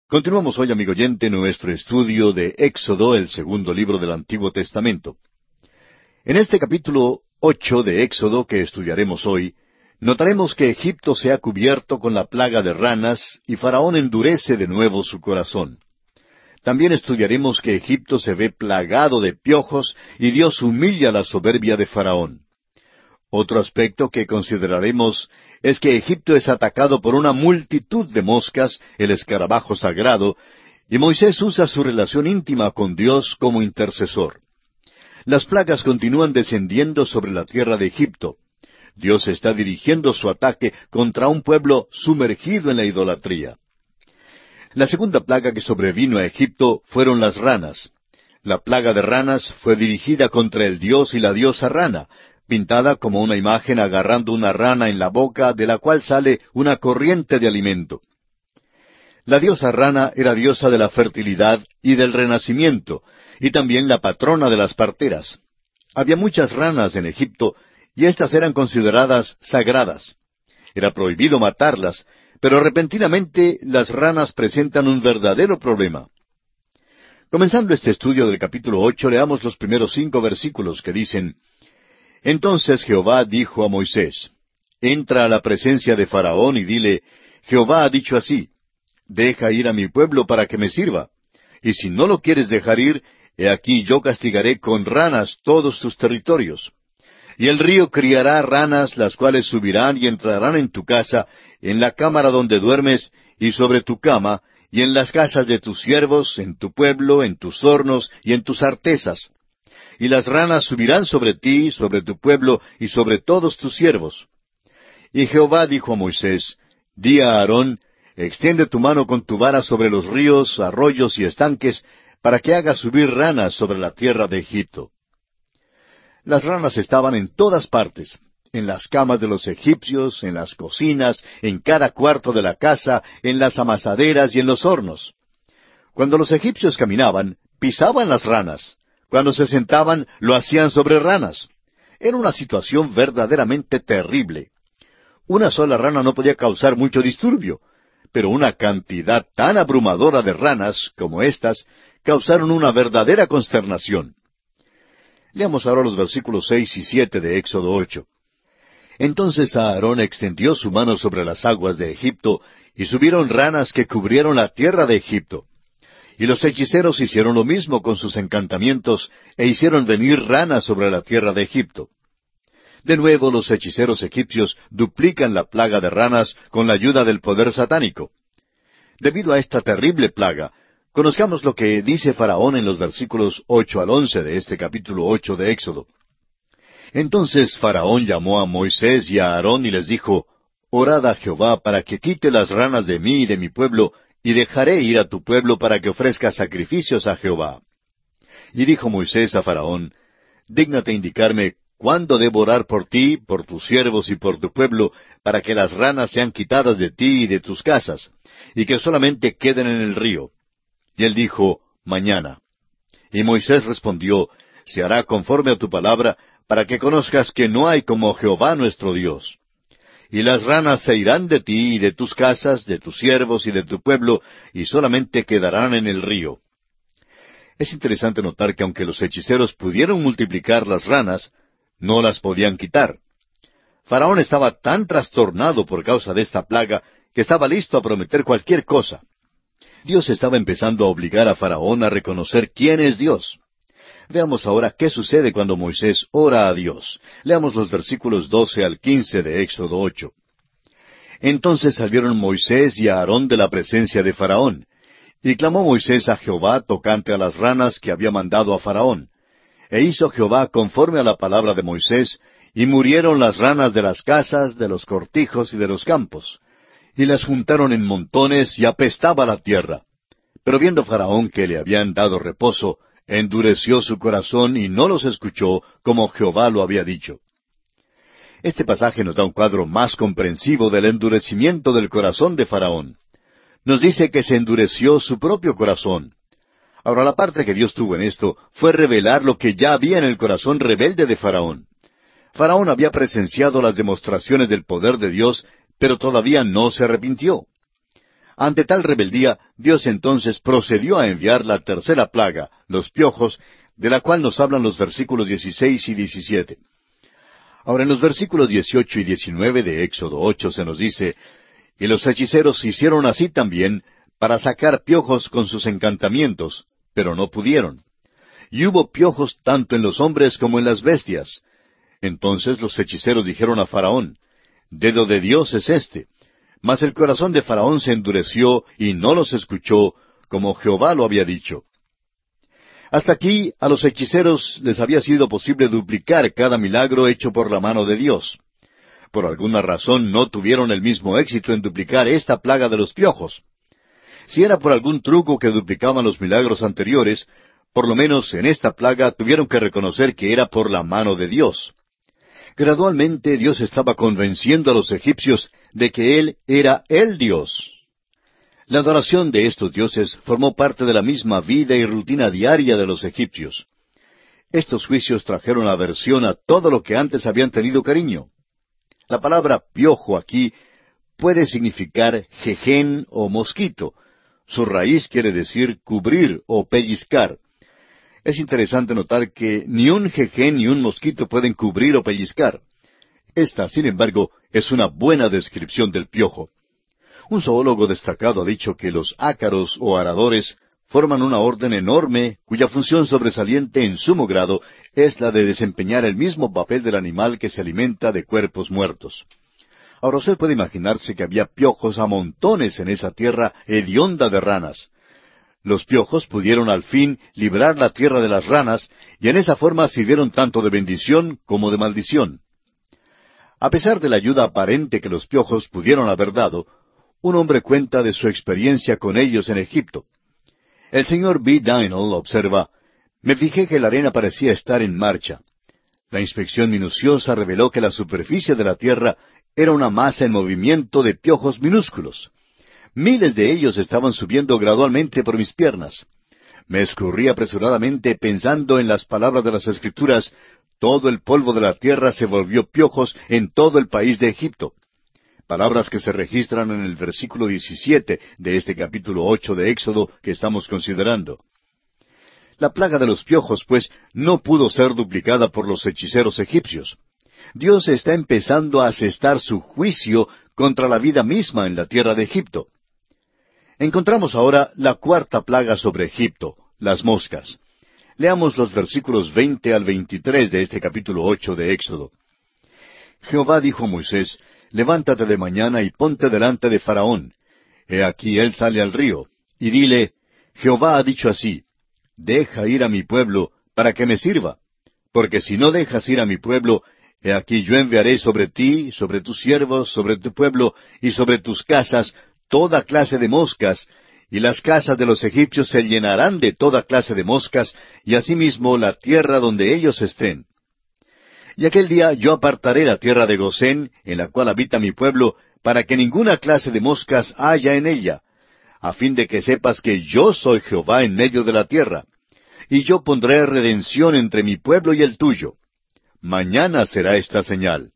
Continuamos hoy, amigo oyente, nuestro estudio de Éxodo, el segundo libro del Antiguo Testamento. En este capítulo 8 de Éxodo que estudiaremos hoy, notaremos que Egipto se ha cubierto con la plaga de ranas y Faraón endurece de nuevo su corazón. También estudiaremos que Egipto se ve plagado de piojos y Dios humilla la soberbia de Faraón. Otro aspecto que consideraremos es que Egipto es atacado por una multitud de moscas, el escarabajo sagrado, y Moisés usa su relación íntima con Dios como intercesor. Las plagas continúan descendiendo sobre la tierra de Egipto. Dios está dirigiendo su ataque contra un pueblo sumergido en la idolatría. La segunda plaga que sobrevino a Egipto fueron las ranas. La plaga de ranas fue dirigida contra el dios y la diosa rana, pintada como una imagen agarrando una rana en la boca de la cual sale una corriente de alimento. La diosa rana era diosa de la fertilidad y del renacimiento, y también la patrona de las parteras. Había muchas ranas en Egipto, y éstas eran consideradas sagradas. Era prohibido matarlas, pero repentinamente las ranas presentan un verdadero problema. Comenzando este estudio del capítulo 8, leamos los primeros 5 versículos que dicen: Entonces Jehová dijo a Moisés: Entra a la presencia de Faraón y dile: Jehová ha dicho así: Deja ir a mi pueblo para que me sirva. Y si no lo quieres dejar ir, he aquí yo castigaré con ranas todos tus territorios. Y el río criará ranas, las cuales subirán y entrarán en tu casa, en la cámara donde duermes, y sobre tu cama, y en las casas de tus siervos, en tu pueblo, en tus hornos y en tus artesas. Y las ranas subirán sobre ti, sobre tu pueblo, y sobre todos tus siervos. Y Jehová dijo a Moisés: Di a Aarón: Extiende tu mano con tu vara sobre los ríos, arroyos y estanques, para que haga subir ranas sobre la tierra de Egipto. Las ranas estaban en todas partes, en las camas de los egipcios, en las cocinas, en cada cuarto de la casa, en las amasaderas y en los hornos. Cuando los egipcios caminaban, pisaban las ranas. Cuando se sentaban, lo hacían sobre ranas. Era una situación verdaderamente terrible. Una sola rana no podía causar mucho disturbio, pero una cantidad tan abrumadora de ranas como estas causaron una verdadera consternación. Leamos ahora los versículos 6 y 7 de Éxodo 8. Entonces Aarón extendió su mano sobre las aguas de Egipto, y subieron ranas que cubrieron la tierra de Egipto. Y los hechiceros hicieron lo mismo con sus encantamientos, e hicieron venir ranas sobre la tierra de Egipto. De nuevo los hechiceros egipcios duplican la plaga de ranas con la ayuda del poder satánico. Debido a esta terrible plaga, conozcamos lo que dice Faraón en los versículos 8 al 11 de este capítulo 8 de Éxodo. Entonces Faraón llamó a Moisés y a Aarón y les dijo: Orad a Jehová para que quite las ranas de mí y de mi pueblo, y dejaré ir a tu pueblo para que ofrezca sacrificios a Jehová. Y dijo Moisés a Faraón: Dígnate indicarme cuándo debo orar por ti, por tus siervos y por tu pueblo, para que las ranas sean quitadas de ti y de tus casas, y que solamente queden en el río. Y él dijo: Mañana. Y Moisés respondió: Se hará conforme a tu palabra, para que conozcas que no hay como Jehová nuestro Dios. Y las ranas se irán de ti y de tus casas, de tus siervos y de tu pueblo, y solamente quedarán en el río. Es interesante notar que aunque los hechiceros pudieron multiplicar las ranas, no las podían quitar. Faraón estaba tan trastornado por causa de esta plaga que estaba listo a prometer cualquier cosa. Dios estaba empezando a obligar a Faraón a reconocer quién es Dios. Veamos ahora qué sucede cuando Moisés ora a Dios. Leamos los versículos 12 al 15 de Éxodo 8. Entonces salieron Moisés y Aarón de la presencia de Faraón. Y clamó Moisés a Jehová tocante a las ranas que había mandado a Faraón. E hizo Jehová conforme a la palabra de Moisés, y murieron las ranas de las casas, de los cortijos y de los campos. Y las juntaron en montones, y apestaba la tierra. Pero viendo Faraón que le habían dado reposo, endureció su corazón y no los escuchó, como Jehová lo había dicho. Este pasaje nos da un cuadro más comprensivo del endurecimiento del corazón de Faraón. Nos dice que se endureció su propio corazón. Ahora, la parte que Dios tuvo en esto fue revelar lo que ya había en el corazón rebelde de Faraón. Faraón había presenciado las demostraciones del poder de Dios, pero todavía no se arrepintió. Ante tal rebeldía, Dios entonces procedió a enviar la tercera plaga, los piojos, de la cual nos hablan los versículos 16 y 17. Ahora, en los versículos 18 y 19 de Éxodo 8 se nos dice: «Y los hechiceros hicieron así también para sacar piojos con sus encantamientos, pero no pudieron. Y hubo piojos tanto en los hombres como en las bestias. Entonces los hechiceros dijeron a Faraón: Dedo de Dios es este. Mas el corazón de Faraón se endureció y no los escuchó, como Jehová lo había dicho». Hasta aquí a los hechiceros les había sido posible duplicar cada milagro hecho por la mano de Dios. Por alguna razón no tuvieron el mismo éxito en duplicar esta plaga de los piojos. Si era por algún truco que duplicaban los milagros anteriores, por lo menos en esta plaga tuvieron que reconocer que era por la mano de Dios. Gradualmente Dios estaba convenciendo a los egipcios de que Él era el Dios. La adoración de estos dioses formó parte de la misma vida y rutina diaria de los egipcios. Estos juicios trajeron aversión a todo lo que antes habían tenido cariño. La palabra piojo aquí puede significar jején o mosquito. Su raíz quiere decir cubrir o pellizcar. Es interesante notar que ni un jején ni un mosquito pueden cubrir o pellizcar. Esta, sin embargo, es una buena descripción del piojo. Un zoólogo destacado ha dicho que los ácaros o aradores forman una orden enorme cuya función sobresaliente en sumo grado es la de desempeñar el mismo papel del animal que se alimenta de cuerpos muertos. Ahora usted puede imaginarse que había piojos a montones en esa tierra hedionda de ranas. Los piojos pudieron al fin librar la tierra de las ranas, y en esa forma sirvieron tanto de bendición como de maldición. A pesar de la ayuda aparente que los piojos pudieron haber dado, un hombre cuenta de su experiencia con ellos en Egipto. El señor B. Dynel observa: «Me fijé que la arena parecía estar en marcha. La inspección minuciosa reveló que la superficie de la tierra era una masa en movimiento de piojos minúsculos. Miles de ellos estaban subiendo gradualmente por mis piernas. Me escurrí apresuradamente pensando en las palabras de las Escrituras: todo el polvo de la tierra se volvió piojos en todo el país de Egipto. Palabras que se registran en el versículo 17 de este capítulo 8 de Éxodo que estamos considerando. La plaga de los piojos, pues, no pudo ser duplicada por los hechiceros egipcios. Dios está empezando a asestar su juicio contra la vida misma en la tierra de Egipto. Encontramos ahora la cuarta plaga sobre Egipto, las moscas. Leamos los versículos 20 al 23 de este capítulo 8 de Éxodo. Jehová dijo a Moisés: «Levántate de mañana y ponte delante de Faraón. He aquí él sale al río. Y dile: Jehová ha dicho así: Deja ir a mi pueblo, para que me sirva. Porque si no dejas ir a mi pueblo, he aquí yo enviaré sobre ti, sobre tus siervos, sobre tu pueblo y sobre tus casas toda clase de moscas, y las casas de los egipcios se llenarán de toda clase de moscas, y asimismo la tierra donde ellos estén. Y aquel día yo apartaré la tierra de Gosén, en la cual habita mi pueblo, para que ninguna clase de moscas haya en ella, a fin de que sepas que yo soy Jehová en medio de la tierra. Y yo pondré redención entre mi pueblo y el tuyo. Mañana será esta señal».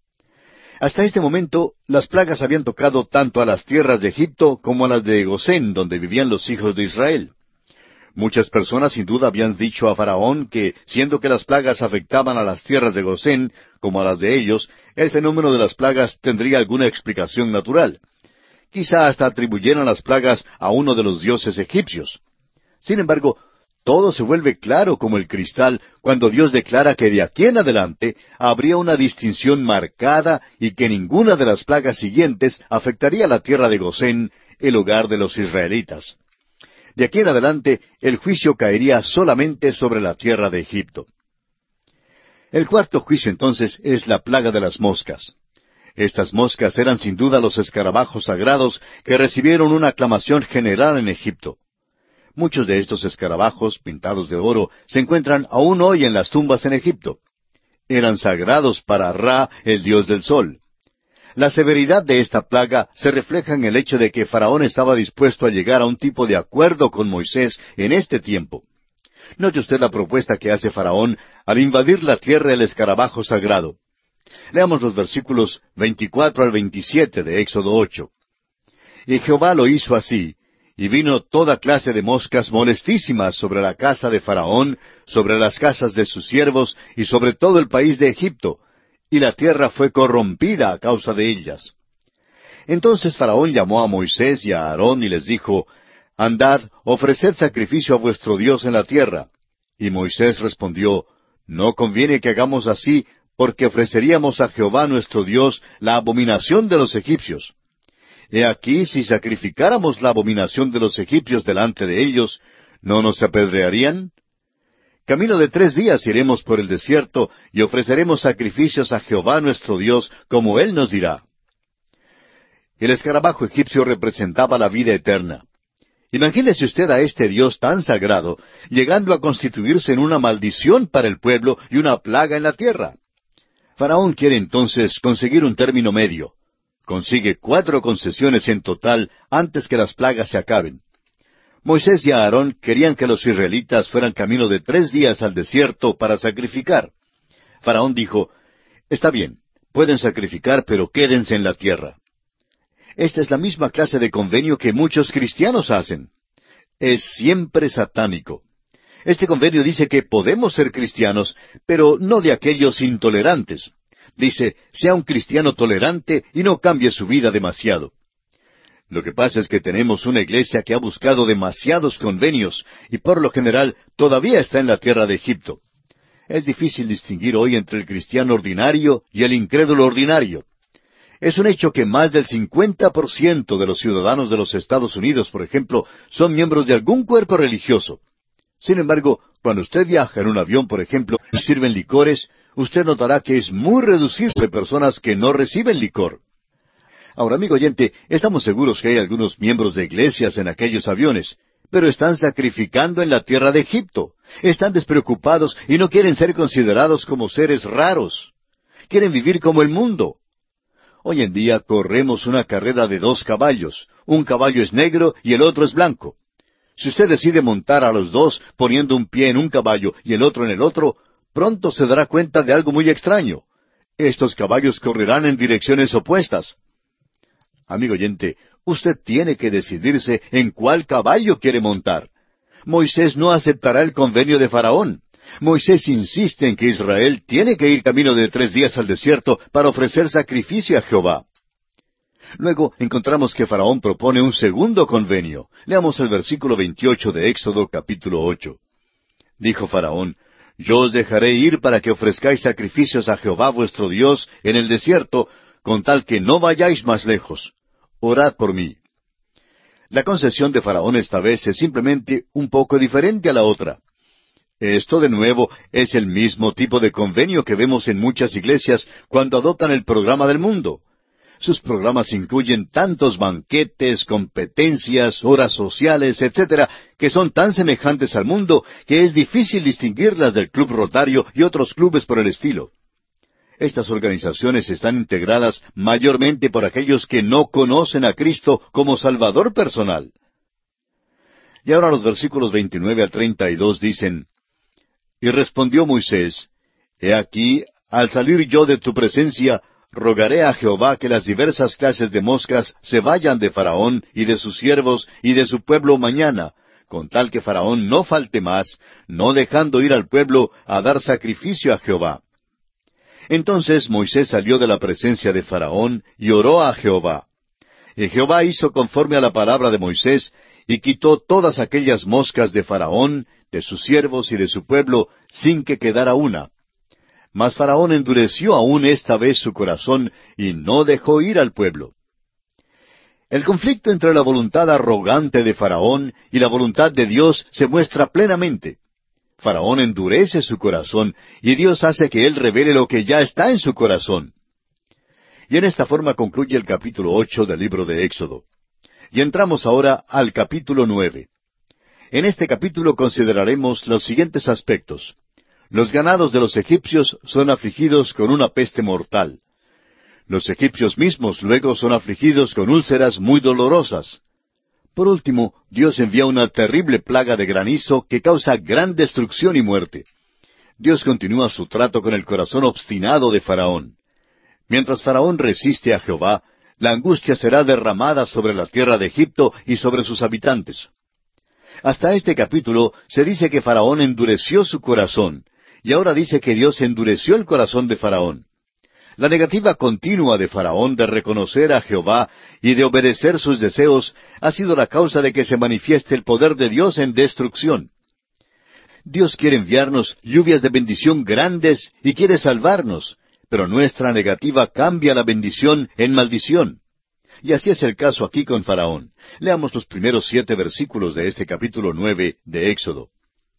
Hasta este momento, las plagas habían tocado tanto a las tierras de Egipto como a las de Gosén, donde vivían los hijos de Israel. Muchas personas sin duda habían dicho a Faraón que, siendo que las plagas afectaban a las tierras de Gosén como a las de ellos, el fenómeno de las plagas tendría alguna explicación natural. Quizá hasta atribuyeran las plagas a uno de los dioses egipcios. Sin embargo, todo se vuelve claro como el cristal cuando Dios declara que de aquí en adelante habría una distinción marcada y que ninguna de las plagas siguientes afectaría la tierra de Gosén, el hogar de los israelitas. De aquí en adelante el juicio caería solamente sobre la tierra de Egipto. El cuarto juicio entonces es la plaga de las moscas. Estas moscas eran sin duda los escarabajos sagrados que recibieron una aclamación general en Egipto. Muchos de estos escarabajos pintados de oro se encuentran aún hoy en las tumbas en Egipto. Eran sagrados para Ra, el dios del sol. La severidad de esta plaga se refleja en el hecho de que Faraón estaba dispuesto a llegar a un tipo de acuerdo con Moisés en este tiempo. Note usted la propuesta que hace Faraón al invadir la tierra del escarabajo sagrado. Leamos los versículos 24 al 27 de Éxodo 8. Y Jehová lo hizo así, y vino toda clase de moscas molestísimas sobre la casa de Faraón, sobre las casas de sus siervos, y sobre todo el país de Egipto, y la tierra fue corrompida a causa de ellas. Entonces Faraón llamó a Moisés y a Aarón y les dijo, Andad, ofreced sacrificio a vuestro Dios en la tierra. Y Moisés respondió, No conviene que hagamos así, porque ofreceríamos a Jehová nuestro Dios la abominación de los egipcios. He aquí, si sacrificáramos la abominación de los egipcios delante de ellos, ¿no nos apedrearían? Camino de 3 días iremos por el desierto, y ofreceremos sacrificios a Jehová nuestro Dios, como Él nos dirá. El escarabajo egipcio representaba la vida eterna. Imagínese usted a este Dios tan sagrado, llegando a constituirse en una maldición para el pueblo y una plaga en la tierra. Faraón quiere entonces conseguir un término medio. Consigue 4 concesiones en total antes que las plagas se acaben. Moisés y Aarón querían que los israelitas fueran camino de 3 días al desierto para sacrificar. Faraón dijo, Está bien, pueden sacrificar, pero quédense en la tierra. Esta es la misma clase de convenio que muchos cristianos hacen. Es siempre satánico. Este convenio dice que podemos ser cristianos, pero no de aquellos intolerantes. Dice, sea un cristiano tolerante y no cambie su vida demasiado. Lo que pasa es que tenemos una iglesia que ha buscado demasiados convenios y por lo general todavía está en la tierra de Egipto. Es difícil distinguir hoy entre el cristiano ordinario y el incrédulo ordinario. Es un hecho que más del 50% de los ciudadanos de los Estados Unidos, por ejemplo, son miembros de algún cuerpo religioso. Sin embargo, cuando usted viaja en un avión, por ejemplo, y sirven licores, usted notará que es muy reducido de personas que no reciben licor. Ahora, amigo oyente, estamos seguros que hay algunos miembros de iglesias en aquellos aviones, pero están sacrificando en la tierra de Egipto. Están despreocupados y no quieren ser considerados como seres raros. Quieren vivir como el mundo. Hoy en día corremos una carrera de 2 caballos. Un caballo es negro y el otro es blanco. Si usted decide montar a los dos poniendo un pie en un caballo y el otro en el otro, pronto se dará cuenta de algo muy extraño. Estos caballos correrán en direcciones opuestas. Amigo oyente, usted tiene que decidirse en cuál caballo quiere montar. Moisés no aceptará el convenio de Faraón. Moisés insiste en que Israel tiene que ir camino de 3 días al desierto para ofrecer sacrificio a Jehová. Luego encontramos que Faraón propone un segundo convenio. Leamos el versículo 28 de Éxodo capítulo 8. Dijo Faraón, Yo os dejaré ir para que ofrezcáis sacrificios a Jehová vuestro Dios en el desierto, con tal que no vayáis más lejos. Orad por mí. La concesión de Faraón esta vez es simplemente un poco diferente a la otra. Esto, de nuevo, es el mismo tipo de convenio que vemos en muchas iglesias cuando adoptan el programa del mundo. Sus programas incluyen tantos banquetes, competencias, horas sociales, etcétera, que son tan semejantes al mundo que es difícil distinguirlas del Club Rotario y otros clubes por el estilo. Estas organizaciones están integradas mayormente por aquellos que no conocen a Cristo como Salvador personal. Y ahora los versículos 29 al 32 dicen, Y respondió Moisés, He aquí, al salir yo de tu presencia, rogaré a Jehová que las diversas clases de moscas se vayan de Faraón y de sus siervos y de su pueblo mañana, con tal que Faraón no falte más, no dejando ir al pueblo a dar sacrificio a Jehová. Entonces Moisés salió de la presencia de Faraón y oró a Jehová. Y Jehová hizo conforme a la palabra de Moisés, y quitó todas aquellas moscas de Faraón, de sus siervos y de su pueblo, sin que quedara una. Mas Faraón endureció aún esta vez su corazón, y no dejó ir al pueblo. El conflicto entre la voluntad arrogante de Faraón y la voluntad de Dios se muestra plenamente. Faraón endurece su corazón, y Dios hace que él revele lo que ya está en su corazón. Y en esta forma concluye el capítulo 8 del libro de Éxodo. Y entramos ahora al capítulo 9. En este capítulo consideraremos los siguientes aspectos. Los ganados de los egipcios son afligidos con una peste mortal. Los egipcios mismos luego son afligidos con úlceras muy dolorosas. Por último, Dios envía una terrible plaga de granizo que causa gran destrucción y muerte. Dios continúa su trato con el corazón obstinado de Faraón. Mientras Faraón resiste a Jehová, La angustia será derramada sobre la tierra de Egipto y sobre sus habitantes. Hasta este capítulo se dice que Faraón endureció su corazón, y ahora dice que Dios endureció el corazón de Faraón. La negativa continua de Faraón de reconocer a Jehová y de obedecer sus deseos ha sido la causa de que se manifieste el poder de Dios en destrucción. Dios quiere enviarnos lluvias de bendición grandes y quiere salvarnos, pero nuestra negativa cambia la bendición en maldición. Y así es el caso aquí con Faraón. Leamos los primeros 7 versículos de este capítulo 9 de Éxodo.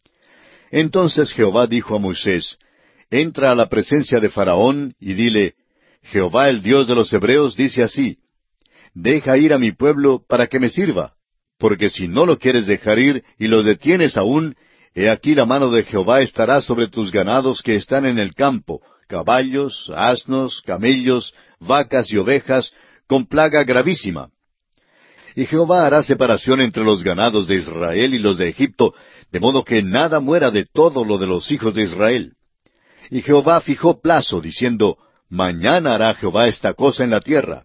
Entonces Jehová dijo a Moisés, entra a la presencia de Faraón y dile, Jehová el Dios de los Hebreos dice así, deja ir a mi pueblo para que me sirva, porque si no lo quieres dejar ir y lo detienes aún, he aquí la mano de Jehová estará sobre tus ganados que están en el campo, caballos, asnos, camellos, vacas y ovejas, con plaga gravísima. Y Jehová hará separación entre los ganados de Israel y los de Egipto, de modo que nada muera de todo lo de los hijos de Israel. Y Jehová fijó plazo, diciendo, mañana hará Jehová esta cosa en la tierra.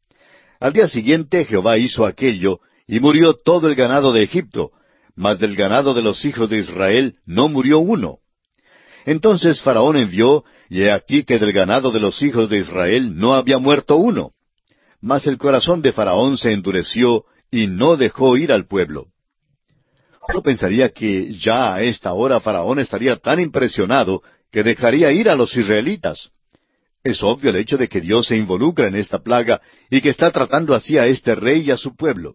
Al día siguiente Jehová hizo aquello, y murió todo el ganado de Egipto, mas del ganado de los hijos de Israel no murió uno. Entonces Faraón envió, y he aquí que del ganado de los hijos de Israel no había muerto uno. Mas el corazón de Faraón se endureció, y no dejó ir al pueblo. Uno pensaría que ya a esta hora Faraón estaría tan impresionado que dejaría ir a los israelitas. Es obvio el hecho de que Dios se involucra en esta plaga y que está tratando así a este rey y a su pueblo.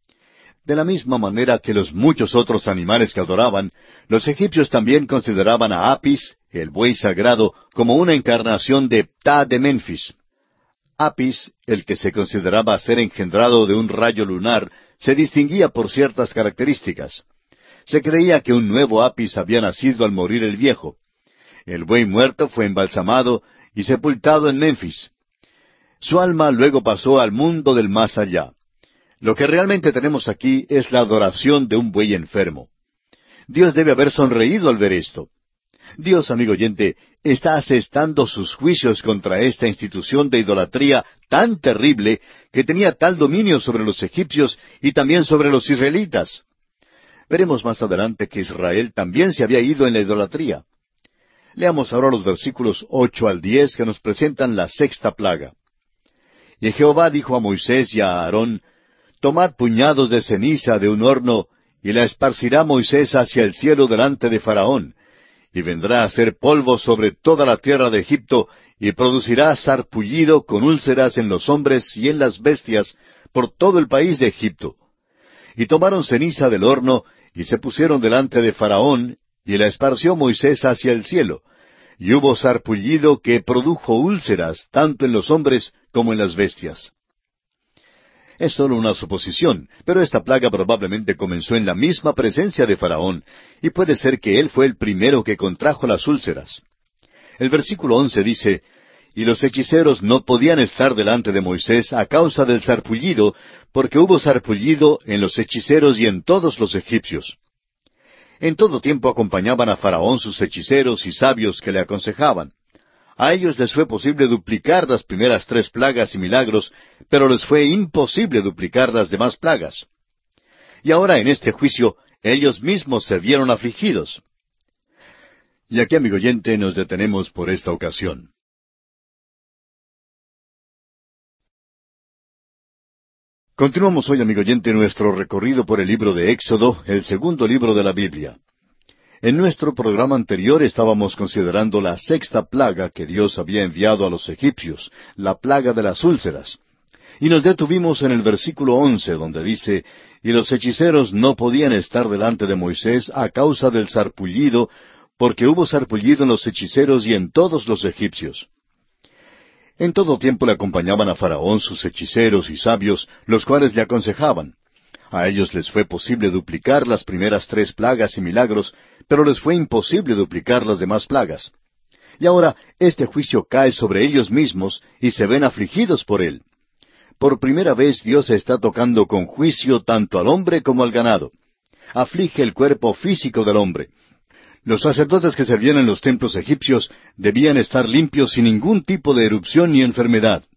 De la misma manera que los muchos otros animales que adoraban, los egipcios también consideraban a Apis, el buey sagrado, como una encarnación de Ptah de Menfis. Apis, el que se consideraba ser engendrado de un rayo lunar, se distinguía por ciertas características. Se creía que un nuevo Apis había nacido al morir el viejo. El buey muerto fue embalsamado y sepultado en Menfis. Su alma luego pasó al mundo del más allá. Lo que realmente tenemos aquí es la adoración de un buey enfermo. Dios debe haber sonreído al ver esto. Dios, amigo oyente, está asestando sus juicios contra esta institución de idolatría tan terrible que tenía tal dominio sobre los egipcios y también sobre los israelitas. Veremos más adelante que Israel también se había ido en la idolatría. Leamos ahora los versículos 8 al 10 que nos presentan la sexta plaga. Y Jehová dijo a Moisés y a Aarón, tomad puñados de ceniza de un horno, y la esparcirá Moisés hacia el cielo delante de Faraón, y vendrá a ser polvo sobre toda la tierra de Egipto, y producirá sarpullido con úlceras en los hombres y en las bestias por todo el país de Egipto. Y tomaron ceniza del horno, y se pusieron delante de Faraón, y la esparció Moisés hacia el cielo, y hubo sarpullido que produjo úlceras tanto en los hombres como en las bestias. Es solo una suposición, pero esta plaga probablemente comenzó en la misma presencia de Faraón, y puede ser que él fue el primero que contrajo las úlceras. El versículo 11 dice, y los hechiceros no podían estar delante de Moisés a causa del sarpullido, porque hubo sarpullido en los hechiceros y en todos los egipcios. En todo tiempo acompañaban a Faraón sus hechiceros y sabios que le aconsejaban. A ellos les fue posible duplicar las primeras 3 plagas y milagros, pero les fue imposible duplicar las demás plagas. Y ahora en este juicio, ellos mismos se vieron afligidos. Y aquí, amigo oyente, nos detenemos por esta ocasión. Continuamos hoy, amigo oyente, nuestro recorrido por el libro de Éxodo, el segundo libro de la Biblia. En nuestro programa anterior estábamos considerando la sexta plaga que Dios había enviado a los egipcios, la plaga de las úlceras. Y nos detuvimos en el versículo 11, donde dice, y los hechiceros no podían estar delante de Moisés a causa del sarpullido, porque hubo sarpullido en los hechiceros y en todos los egipcios. En todo tiempo le acompañaban a Faraón sus hechiceros y sabios, los cuales le aconsejaban. A ellos les fue posible duplicar las primeras 3 plagas y milagros, pero les fue imposible duplicar las demás plagas. Y ahora este juicio cae sobre ellos mismos y se ven afligidos por él. Por primera vez Dios está tocando con juicio tanto al hombre como al ganado. Aflige el cuerpo físico del hombre. Los sacerdotes que servían en los templos egipcios debían estar limpios sin ningún tipo de erupción ni enfermedad.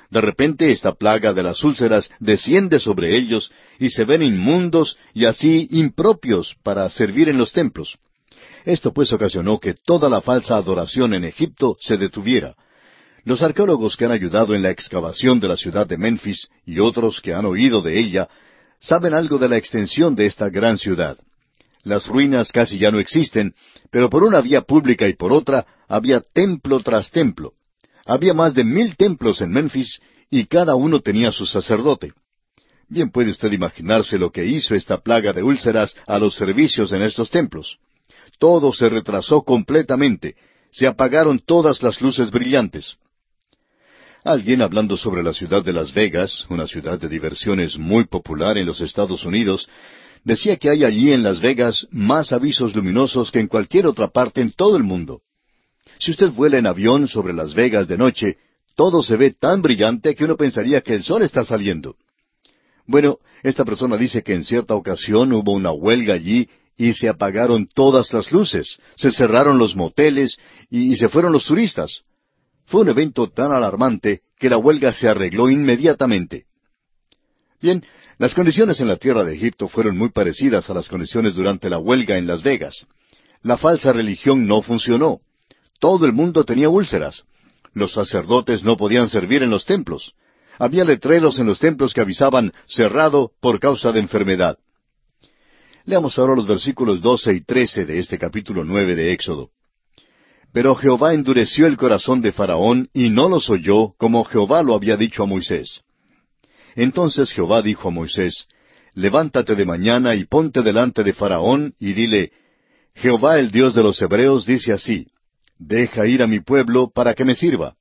De repente esta plaga de las úlceras desciende sobre ellos y se ven inmundos y así impropios para servir en los templos. Esto pues ocasionó que toda la falsa adoración en Egipto se detuviera. Los arqueólogos que han ayudado en la excavación de la ciudad de Memphis y otros que han oído de ella, saben algo de la extensión de esta gran ciudad. Las ruinas casi ya no existen, pero por una vía pública y por otra había templo tras templo. Había más de 1,000 templos en Memphis y cada uno tenía su sacerdote. Bien puede usted imaginarse lo que hizo esta plaga de úlceras a los servicios en estos templos. Todo se retrasó completamente. Se apagaron todas las luces brillantes. Alguien hablando sobre la ciudad de Las Vegas, una ciudad de diversiones muy popular en los Estados Unidos, decía que hay allí en Las Vegas más avisos luminosos que en cualquier otra parte en todo el mundo. Si usted vuela en avión sobre Las Vegas de noche, todo se ve tan brillante que uno pensaría que el sol está saliendo. Bueno, esta persona dice que en cierta ocasión hubo una huelga allí y se apagaron todas las luces, se cerraron los moteles y se fueron los turistas. Fue un evento tan alarmante que la huelga se arregló inmediatamente. Bien, las condiciones en la tierra de Egipto fueron muy parecidas a las condiciones durante la huelga en Las Vegas. La falsa religión no funcionó. Todo el mundo tenía úlceras. Los sacerdotes no podían servir en los templos. Había letreros en los templos que avisaban cerrado por causa de enfermedad. Leamos ahora los versículos 12 y 13 de este capítulo 9 de Éxodo. Pero Jehová endureció el corazón de Faraón y no los oyó, como Jehová lo había dicho a Moisés. Entonces Jehová dijo a Moisés, Levántate de mañana y ponte delante de Faraón y dile, Jehová el Dios de los Hebreos dice así, Deja ir a mi pueblo para que me sirva.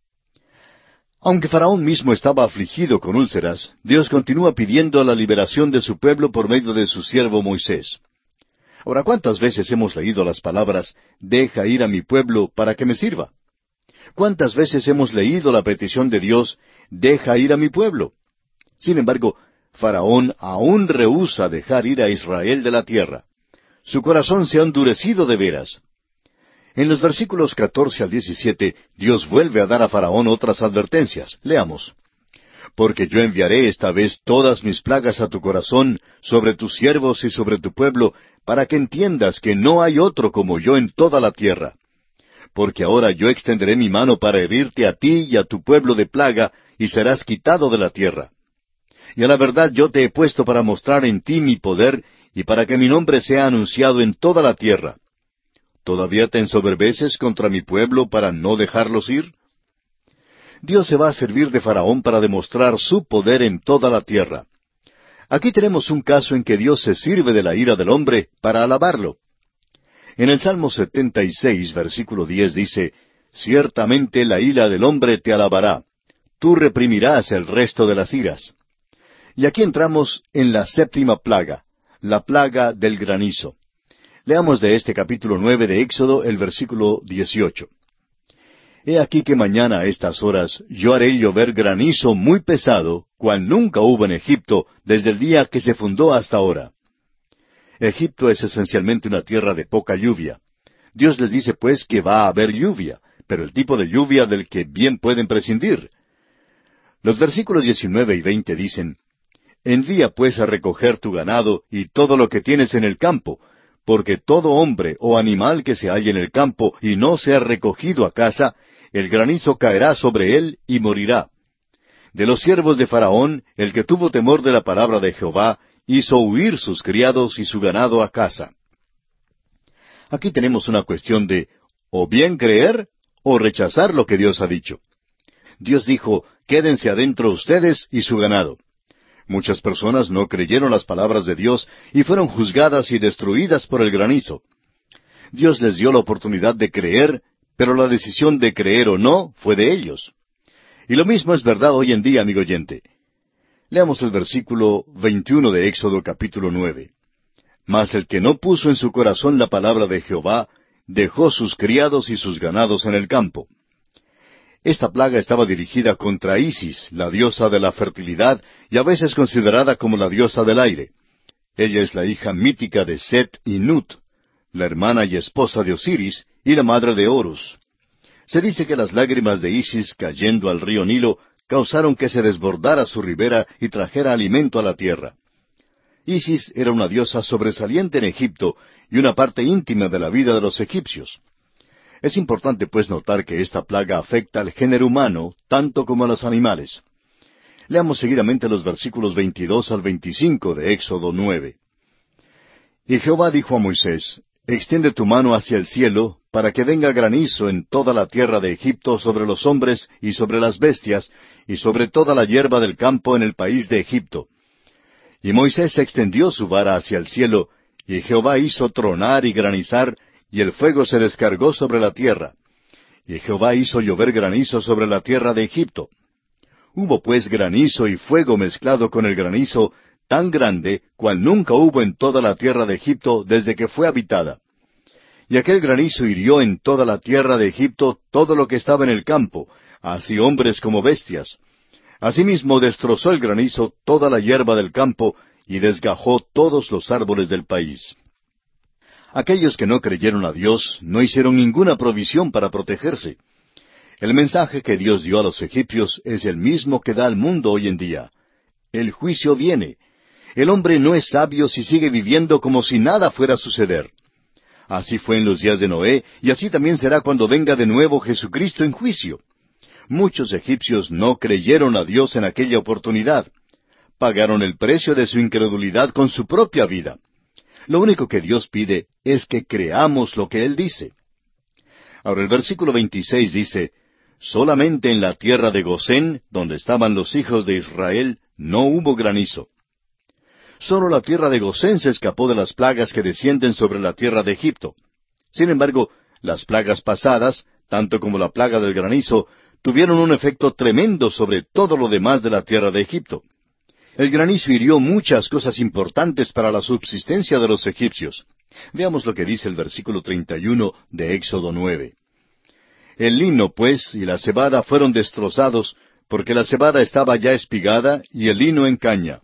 Aunque Faraón mismo estaba afligido con úlceras, Dios continúa pidiendo la liberación de su pueblo por medio de su siervo Moisés. Ahora, ¿cuántas veces hemos leído las palabras, Deja ir a mi pueblo para que me sirva? ¿Cuántas veces hemos leído la petición de Dios, Deja ir a mi pueblo? Sin embargo, Faraón aún rehúsa dejar ir a Israel de la tierra. Su corazón se ha endurecido de veras. En los versículos 14 al 17, Dios vuelve a dar a Faraón otras advertencias. Leamos. Porque yo enviaré esta vez todas mis plagas a tu corazón, sobre tus siervos y sobre tu pueblo, para que entiendas que no hay otro como yo en toda la tierra. Porque ahora yo extenderé mi mano para herirte a ti y a tu pueblo de plaga, y serás quitado de la tierra. Y a la verdad yo te he puesto para mostrar en ti mi poder, y para que mi nombre sea anunciado en toda la tierra. ¿Todavía te ensoberbeces contra mi pueblo para no dejarlos ir? Dios se va a servir de Faraón para demostrar su poder en toda la tierra. Aquí tenemos un caso en que Dios se sirve de la ira del hombre para alabarlo. En el Salmo 76, versículo 10 dice, Ciertamente la ira del hombre te alabará. Tú reprimirás el resto de las iras. Y aquí entramos en la séptima plaga, la plaga del granizo. Leamos de este capítulo 9 de Éxodo el versículo 18. He aquí que mañana a estas horas yo haré llover granizo muy pesado, cual nunca hubo en Egipto desde el día que se fundó hasta ahora. Egipto es esencialmente una tierra de poca lluvia. Dios les dice pues que va a haber lluvia, pero el tipo de lluvia del que bien pueden prescindir. Los versículos 19 y 20 dicen, Envía pues a recoger tu ganado y todo lo que tienes en el campo, porque todo hombre o animal que se halle en el campo y no sea recogido a casa, el granizo caerá sobre él y morirá. De los siervos de Faraón, el que tuvo temor de la palabra de Jehová, hizo huir sus criados y su ganado a casa. Aquí tenemos una cuestión de o bien creer o rechazar lo que Dios ha dicho. Dios dijo, quédense adentro ustedes y su ganado. Muchas personas no creyeron las palabras de Dios y fueron juzgadas y destruidas por el granizo. Dios les dio la oportunidad de creer, pero la decisión de creer o no fue de ellos. Y lo mismo es verdad hoy en día, amigo oyente. Leamos el versículo 21 de Éxodo capítulo 9. Mas el que no puso en su corazón la palabra de Jehová, dejó sus criados y sus ganados en el campo. Esta plaga estaba dirigida contra Isis, la diosa de la fertilidad, y a veces considerada como la diosa del aire. Ella es la hija mítica de Set y Nut, la hermana y esposa de Osiris, y la madre de Horus. Se dice que las lágrimas de Isis cayendo al río Nilo causaron que se desbordara su ribera y trajera alimento a la tierra. Isis era una diosa sobresaliente en Egipto y una parte íntima de la vida de los egipcios. Es importante pues notar que esta plaga afecta al género humano tanto como a los animales. Leamos seguidamente los versículos 22 al 25 de Éxodo 9. Y Jehová dijo a Moisés, extiende tu mano hacia el cielo, para que venga granizo en toda la tierra de Egipto sobre los hombres y sobre las bestias, y sobre toda la hierba del campo en el país de Egipto. Y Moisés extendió su vara hacia el cielo, y Jehová hizo tronar y granizar, y el fuego se descargó sobre la tierra. Y Jehová hizo llover granizo sobre la tierra de Egipto. Hubo pues granizo y fuego mezclado con el granizo, tan grande cual nunca hubo en toda la tierra de Egipto desde que fue habitada. Y aquel granizo hirió en toda la tierra de Egipto todo lo que estaba en el campo, así hombres como bestias. Asimismo destrozó el granizo toda la hierba del campo, y desgajó todos los árboles del país. Aquellos que no creyeron a Dios no hicieron ninguna provisión para protegerse. El mensaje que Dios dio a los egipcios es el mismo que da al mundo hoy en día. El juicio viene. El hombre no es sabio si sigue viviendo como si nada fuera a suceder. Así fue en los días de Noé, y así también será cuando venga de nuevo Jesucristo en juicio. Muchos egipcios no creyeron a Dios en aquella oportunidad. Pagaron el precio de su incredulidad con su propia vida. Lo único que Dios pide es que creamos lo que Él dice. Ahora el versículo 26 dice, solamente en la tierra de Gosén, donde estaban los hijos de Israel, no hubo granizo. Solo la tierra de Gosén se escapó de las plagas que descienden sobre la tierra de Egipto. Sin embargo, las plagas pasadas, tanto como la plaga del granizo, tuvieron un efecto tremendo sobre todo lo demás de la tierra de Egipto. El granizo hirió muchas cosas importantes para la subsistencia de los egipcios. Veamos lo que dice el versículo 31 de Éxodo 9. El lino, pues, y la cebada fueron destrozados, porque la cebada estaba ya espigada y el lino en caña.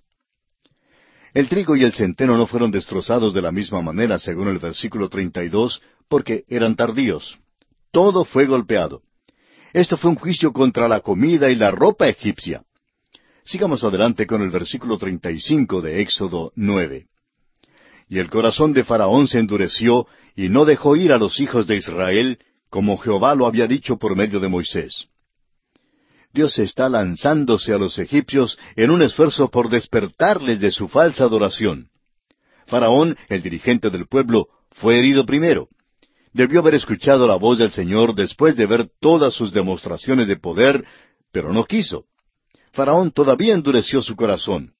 El trigo y el centeno no fueron destrozados de la misma manera, según el versículo 32, porque eran tardíos. Todo fue golpeado. Esto fue un juicio contra la comida y la ropa egipcia. Sigamos adelante con el versículo 35 de Éxodo 9. Y el corazón de Faraón se endureció, y no dejó ir a los hijos de Israel, como Jehová lo había dicho por medio de Moisés. Dios está lanzándose a los egipcios en un esfuerzo por despertarles de su falsa adoración. Faraón, el dirigente del pueblo, fue herido primero. Debió haber escuchado la voz del Señor después de ver todas sus demostraciones de poder, pero no quiso. Faraón todavía endureció su corazón.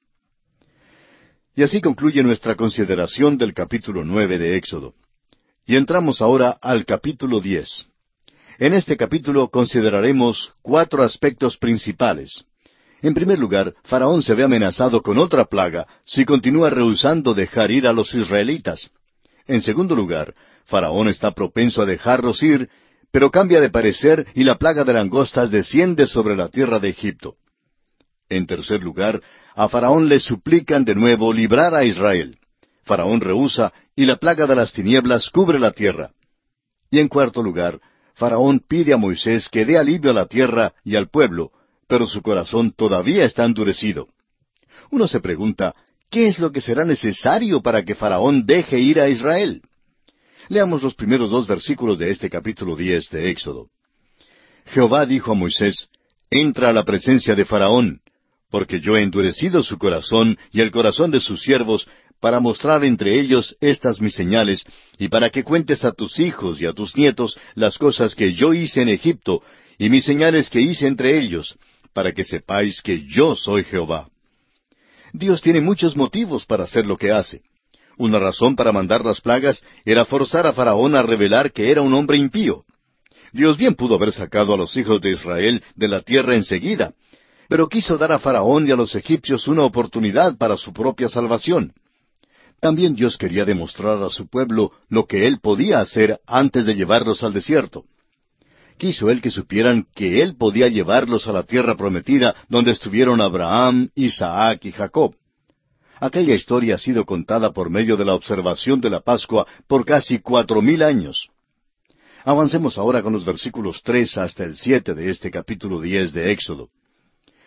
Y así concluye nuestra consideración del capítulo 9 de Éxodo. Y entramos ahora al capítulo 10. En este capítulo consideraremos 4 aspectos principales. En primer lugar, Faraón se ve amenazado con otra plaga si continúa rehusando dejar ir a los israelitas. En segundo lugar, Faraón está propenso a dejarlos ir, pero cambia de parecer y la plaga de langostas desciende sobre la tierra de Egipto. En tercer lugar, a Faraón le suplican de nuevo librar a Israel. Faraón rehúsa y la plaga de las tinieblas cubre la tierra. Y en cuarto lugar, Faraón pide a Moisés que dé alivio a la tierra y al pueblo, pero su corazón todavía está endurecido. Uno se pregunta, ¿qué es lo que será necesario para que Faraón deje ir a Israel? Leamos los primeros 2 versículos de este capítulo 10 de Éxodo. Jehová dijo a Moisés, entra a la presencia de Faraón, porque yo he endurecido su corazón y el corazón de sus siervos, para mostrar entre ellos estas mis señales, y para que cuentes a tus hijos y a tus nietos las cosas que yo hice en Egipto, y mis señales que hice entre ellos, para que sepáis que yo soy Jehová. Dios tiene muchos motivos para hacer lo que hace. Una razón para mandar las plagas era forzar a Faraón a revelar que era un hombre impío. Dios bien pudo haber sacado a los hijos de Israel de la tierra enseguida, pero quiso dar a Faraón y a los egipcios una oportunidad para su propia salvación. También Dios quería demostrar a su pueblo lo que Él podía hacer antes de llevarlos al desierto. Quiso Él que supieran que Él podía llevarlos a la tierra prometida donde estuvieron Abraham, Isaac y Jacob. Aquella historia ha sido contada por medio de la observación de la Pascua por casi 4,000 años. Avancemos ahora con los versículos 3 hasta el 7 de este capítulo 10 de Éxodo.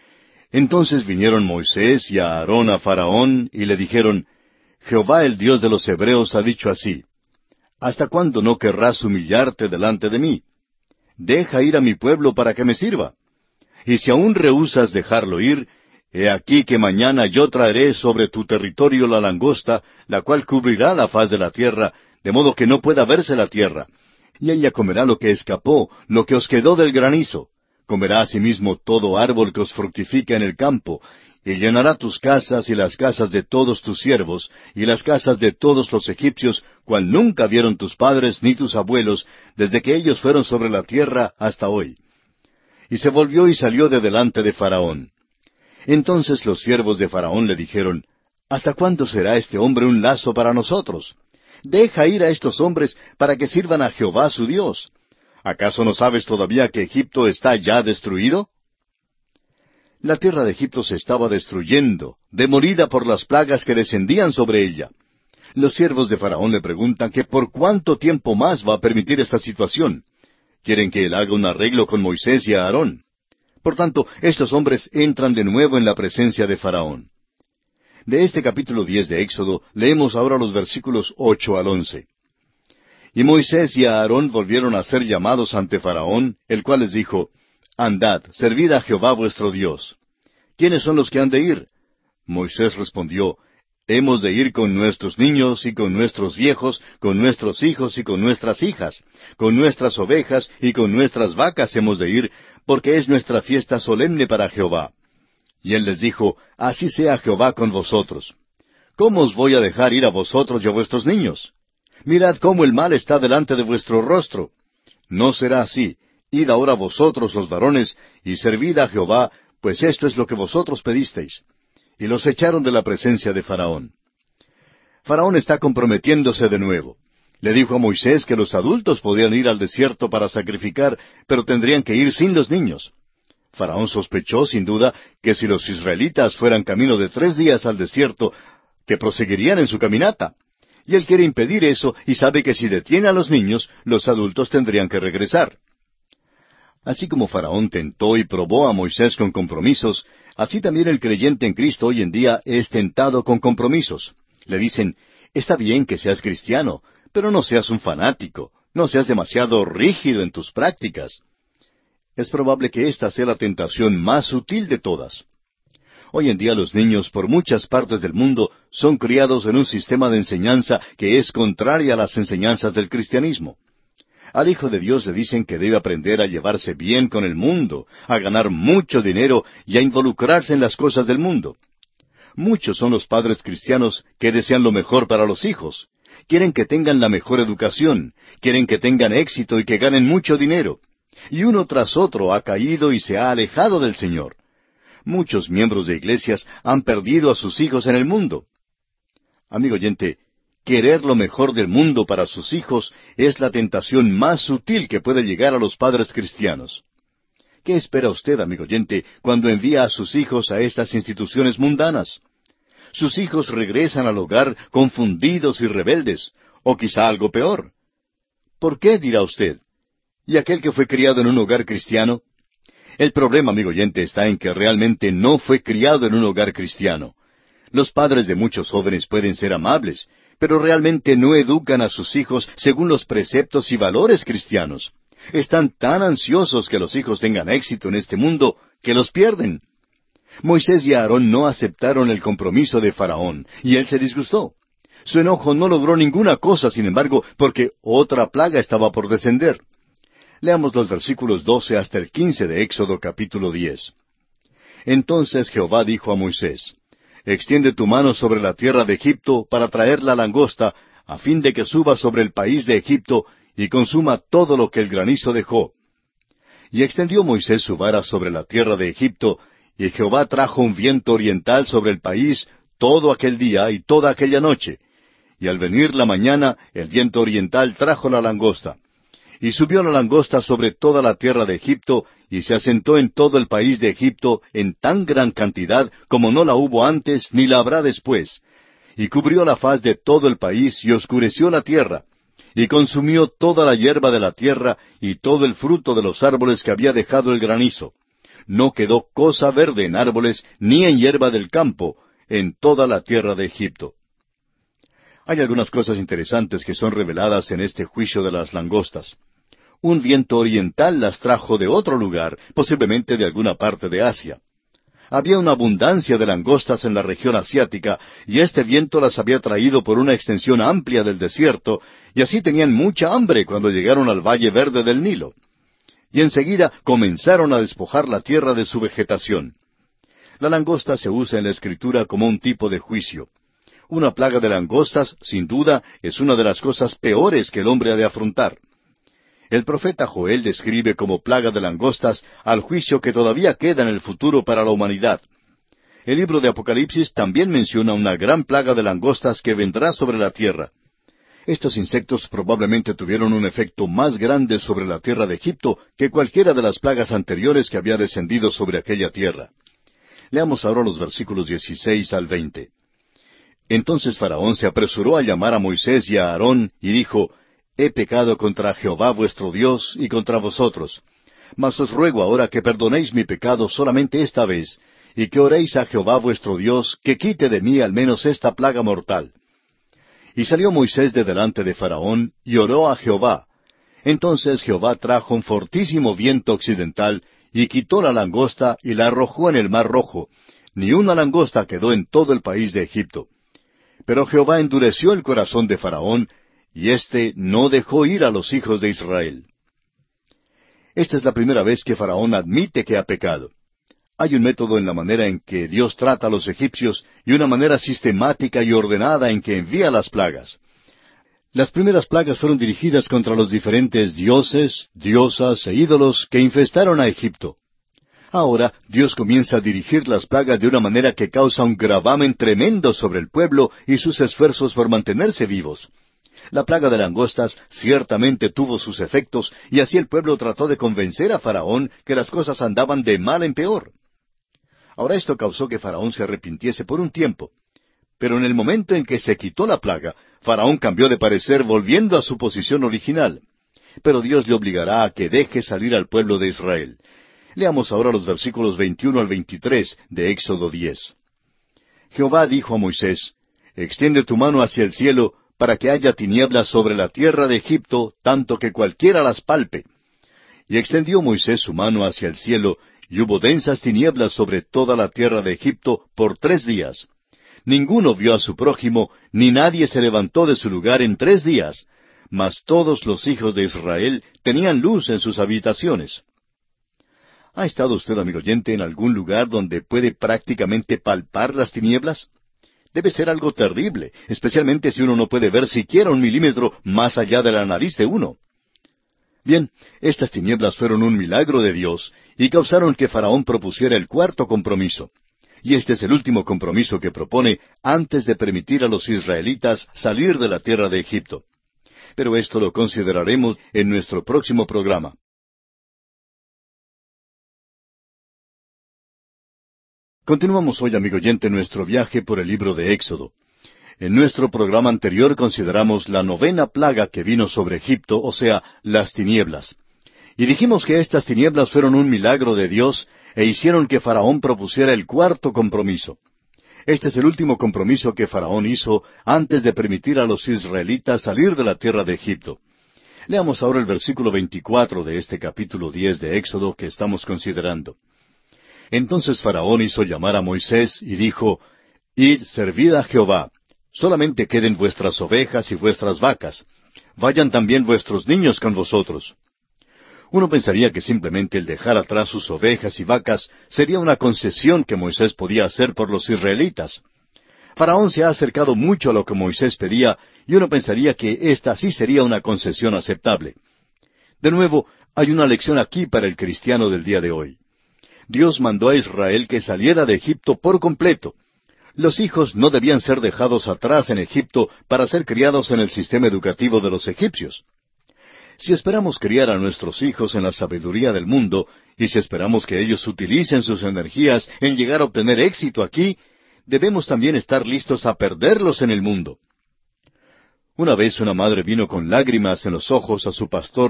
Entonces vinieron Moisés y Aarón a Faraón, y le dijeron, Jehová el Dios de los Hebreos ha dicho así, ¿hasta cuándo no querrás humillarte delante de mí? Deja ir a mi pueblo para que me sirva. Y si aún rehusas dejarlo ir, he aquí que mañana yo traeré sobre tu territorio la langosta, la cual cubrirá la faz de la tierra, de modo que no pueda verse la tierra. Y ella comerá lo que escapó, lo que os quedó del granizo. Comerá asimismo todo árbol que os fructifica en el campo, y llenará tus casas y las casas de todos tus siervos, y las casas de todos los egipcios, cual nunca vieron tus padres ni tus abuelos, desde que ellos fueron sobre la tierra hasta hoy. Y se volvió y salió de delante de Faraón. Entonces los siervos de Faraón le dijeron, ¿hasta cuándo será este hombre un lazo para nosotros? Deja ir a estos hombres para que sirvan a Jehová su Dios. ¿Acaso no sabes todavía que Egipto está ya destruido? La tierra de Egipto se estaba destruyendo, demolida por las plagas que descendían sobre ella. Los siervos de Faraón le preguntan que por cuánto tiempo más va a permitir esta situación. Quieren que él haga un arreglo con Moisés y Aarón. Por tanto, estos hombres entran de nuevo en la presencia de Faraón. De este capítulo 10 de Éxodo leemos ahora los versículos 8 al 11. Y Moisés y Aarón volvieron a ser llamados ante Faraón, el cual les dijo, Andad, servid a Jehová vuestro Dios. ¿Quiénes son los que han de ir? Moisés respondió, Hemos de ir con nuestros niños y con nuestros viejos, con nuestros hijos y con nuestras hijas, con nuestras ovejas y con nuestras vacas hemos de ir, porque es nuestra fiesta solemne para Jehová. Y él les dijo, Así sea Jehová con vosotros. ¿Cómo os voy a dejar ir a vosotros y a vuestros niños? Mirad cómo el mal está delante de vuestro rostro. No será así. Id ahora vosotros los varones, y servid a Jehová, pues esto es lo que vosotros pedisteis. Y los echaron de la presencia de Faraón. Faraón está comprometiéndose de nuevo. Le dijo a Moisés que los adultos podían ir al desierto para sacrificar, pero tendrían que ir sin los niños. Faraón sospechó, sin duda, que si los israelitas fueran camino de 3 días al desierto, que proseguirían en su caminata. Y él quiere impedir eso y sabe que si detiene a los niños, los adultos tendrían que regresar. Así como Faraón tentó y probó a Moisés con compromisos, así también el creyente en Cristo hoy en día es tentado con compromisos. Le dicen, está bien que seas cristiano, pero no seas un fanático, no seas demasiado rígido en tus prácticas. Es probable que esta sea la tentación más sutil de todas. Hoy en día los niños por muchas partes del mundo son criados en un sistema de enseñanza que es contraria a las enseñanzas del cristianismo. Al Hijo de Dios le dicen que debe aprender a llevarse bien con el mundo, a ganar mucho dinero y a involucrarse en las cosas del mundo. Muchos son los padres cristianos que desean lo mejor para los hijos. Quieren que tengan la mejor educación, quieren que tengan éxito y que ganen mucho dinero. Y uno tras otro ha caído y se ha alejado del Señor. Muchos miembros de iglesias han perdido a sus hijos en el mundo. Amigo oyente, querer lo mejor del mundo para sus hijos es la tentación más sutil que puede llegar a los padres cristianos. ¿Qué espera usted, amigo oyente, cuando envía a sus hijos a estas instituciones mundanas? Sus hijos regresan al hogar confundidos y rebeldes, o quizá algo peor. ¿Por qué, dirá usted? ¿Y aquel que fue criado en un hogar cristiano? El problema, amigo oyente, está en que realmente no fue criado en un hogar cristiano. Los padres de muchos jóvenes pueden ser amables, pero realmente no educan a sus hijos según los preceptos y valores cristianos. Están tan ansiosos que los hijos tengan éxito en este mundo que los pierden. Moisés y Aarón no aceptaron el compromiso de Faraón, y él se disgustó. Su enojo no logró ninguna cosa, sin embargo, porque otra plaga estaba por descender. Leamos los versículos 12 hasta el 15 de Éxodo capítulo 10. Entonces Jehová dijo a Moisés, Extiende tu mano sobre la tierra de Egipto para traer la langosta, a fin de que suba sobre el país de Egipto y consuma todo lo que el granizo dejó. Y extendió Moisés su vara sobre la tierra de Egipto, y Jehová trajo un viento oriental sobre el país todo aquel día y toda aquella noche. Y al venir la mañana, el viento oriental trajo la langosta. Y subió la langosta sobre toda la tierra de Egipto, y se asentó en todo el país de Egipto en tan gran cantidad como no la hubo antes ni la habrá después. Y cubrió la faz de todo el país y oscureció la tierra. Y consumió toda la hierba de la tierra y todo el fruto de los árboles que había dejado el granizo. no quedó cosa verde en árboles, ni en hierba del campo, en toda la tierra de Egipto. Hay algunas cosas interesantes que son reveladas en este juicio de las langostas. Un viento oriental las trajo de otro lugar, posiblemente de alguna parte de Asia. Había una abundancia de langostas en la región asiática, y este viento las había traído por una extensión amplia del desierto, y así tenían mucha hambre cuando llegaron al Valle Verde del Nilo. Y enseguida comenzaron a despojar la tierra de su vegetación. La langosta se usa en la Escritura como un tipo de juicio. Una plaga de langostas, sin duda, es una de las cosas peores que el hombre ha de afrontar. El profeta Joel describe como plaga de langostas al juicio que todavía queda en el futuro para la humanidad. El libro de Apocalipsis también menciona una gran plaga de langostas que vendrá sobre la tierra. Estos insectos probablemente tuvieron un efecto más grande sobre la tierra de Egipto que cualquiera de las plagas anteriores que había descendido sobre aquella tierra. Leamos ahora los versículos 16 al 20. Entonces Faraón se apresuró a llamar a Moisés y a Aarón, y dijo, He pecado contra Jehová vuestro Dios y contra vosotros. Mas os ruego ahora que perdonéis mi pecado solamente esta vez, y que oréis a Jehová vuestro Dios, que quite de mí al menos esta plaga mortal. Y salió Moisés de delante de Faraón, y oró a Jehová. Entonces Jehová trajo un fortísimo viento occidental, y quitó la langosta, y la arrojó en el mar Rojo. Ni una langosta quedó en todo el país de Egipto. Pero Jehová endureció el corazón de Faraón, y éste no dejó ir a los hijos de Israel. Esta es la primera vez que Faraón admite que ha pecado. Hay un método en la manera en que Dios trata a los egipcios y una manera sistemática y ordenada en que envía las plagas. Las primeras plagas fueron dirigidas contra los diferentes dioses, diosas e ídolos que infestaron a Egipto. Ahora Dios comienza a dirigir las plagas de una manera que causa un gravamen tremendo sobre el pueblo y sus esfuerzos por mantenerse vivos. La plaga de langostas ciertamente tuvo sus efectos, y así el pueblo trató de convencer a Faraón que las cosas andaban de mal en peor. Ahora esto causó que Faraón se arrepintiese por un tiempo. Pero en el momento en que se quitó la plaga, Faraón cambió de parecer volviendo a su posición original. Pero Dios le obligará a que deje salir al pueblo de Israel. Leamos ahora los versículos 21 al 23 de Éxodo 10. Jehová dijo a Moisés, Extiende tu mano hacia el cielo, para que haya tinieblas sobre la tierra de Egipto, tanto que cualquiera las palpe. Y extendió Moisés su mano hacia el cielo, y hubo densas tinieblas sobre toda la tierra de Egipto por 3 días. Ninguno vio a su prójimo, ni nadie se levantó de su lugar en 3 días, mas todos los hijos de Israel tenían luz en sus habitaciones. ¿Ha estado usted, amigo oyente, en algún lugar donde puede prácticamente palpar las tinieblas? Debe ser algo terrible, especialmente si uno no puede ver siquiera 1 milímetro más allá de la nariz de uno. Bien, estas tinieblas fueron un milagro de Dios y causaron que Faraón propusiera el 4º compromiso. Y este es el último compromiso que propone antes de permitir a los israelitas salir de la tierra de Egipto. Pero esto lo consideraremos en nuestro próximo programa. Continuamos hoy, amigo oyente, nuestro viaje por el libro de Éxodo. En nuestro programa anterior consideramos la 9ª plaga que vino sobre Egipto, o sea, las tinieblas. Y dijimos que estas tinieblas fueron un milagro de Dios e hicieron que Faraón propusiera el 4º compromiso. Este es el último compromiso que Faraón hizo antes de permitir a los israelitas salir de la tierra de Egipto. Leamos ahora el versículo 24 de este capítulo 10 de Éxodo que estamos considerando. Entonces Faraón hizo llamar a Moisés y dijo, Id, servid a Jehová, solamente queden vuestras ovejas y vuestras vacas, vayan también vuestros niños con vosotros. Uno pensaría que simplemente el dejar atrás sus ovejas y vacas sería una concesión que Moisés podía hacer por los israelitas. Faraón se ha acercado mucho a lo que Moisés pedía, y uno pensaría que esta sí sería una concesión aceptable. De nuevo, hay una lección aquí para el cristiano del día de hoy. Dios mandó a Israel que saliera de Egipto por completo. Los hijos no debían ser dejados atrás en Egipto para ser criados en el sistema educativo de los egipcios. Si esperamos criar a nuestros hijos en la sabiduría del mundo, y si esperamos que ellos utilicen sus energías en llegar a obtener éxito aquí, debemos también estar listos a perderlos en el mundo. Una vez una madre vino con lágrimas en los ojos a su pastor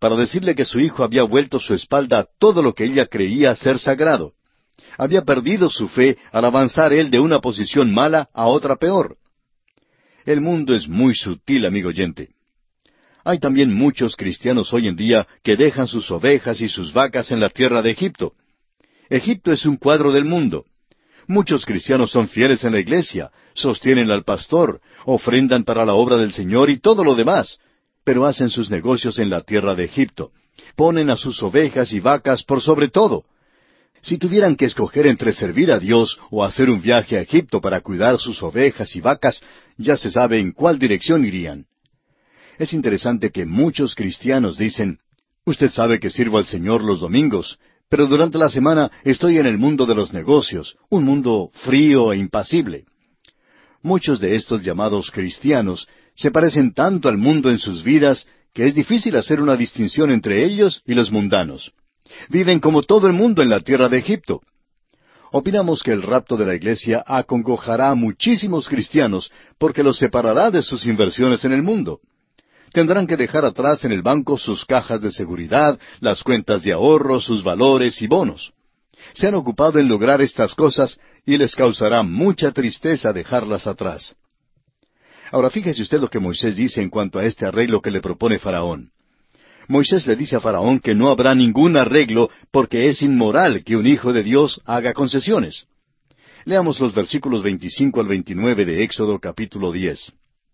para decirle que su hijo había vuelto su espalda a todo lo que ella creía ser sagrado. Había perdido su fe al avanzar él de una posición mala a otra peor. El mundo es muy sutil, amigo oyente. Hay también muchos cristianos hoy en día que dejan sus ovejas y sus vacas en la tierra de Egipto. Egipto es un cuadro del mundo. Muchos cristianos son fieles en la iglesia, sostienen al pastor, ofrendan para la obra del Señor y todo lo demás, pero hacen sus negocios en la tierra de Egipto. Ponen a sus ovejas y vacas por sobre todo. Si tuvieran que escoger entre servir a Dios o hacer un viaje a Egipto para cuidar sus ovejas y vacas, ya se sabe en cuál dirección irían. Es interesante que muchos cristianos dicen, usted sabe que sirvo al Señor los domingos, pero durante la semana estoy en el mundo de los negocios, un mundo frío e impasible. Muchos de estos llamados cristianos se parecen tanto al mundo en sus vidas que es difícil hacer una distinción entre ellos y los mundanos. Viven como todo el mundo en la tierra de Egipto. Opinamos que el rapto de la iglesia acongojará a muchísimos cristianos porque los separará de sus inversiones en el mundo. Tendrán que dejar atrás en el banco sus cajas de seguridad, las cuentas de ahorro, sus valores y bonos. Se han ocupado en lograr estas cosas y les causará mucha tristeza dejarlas atrás. Ahora fíjese usted lo que Moisés dice en cuanto a este arreglo que le propone Faraón. Moisés le dice a Faraón que no habrá ningún arreglo porque es inmoral que un hijo de Dios haga concesiones. Leamos los versículos 25 al 29 de Éxodo capítulo 10.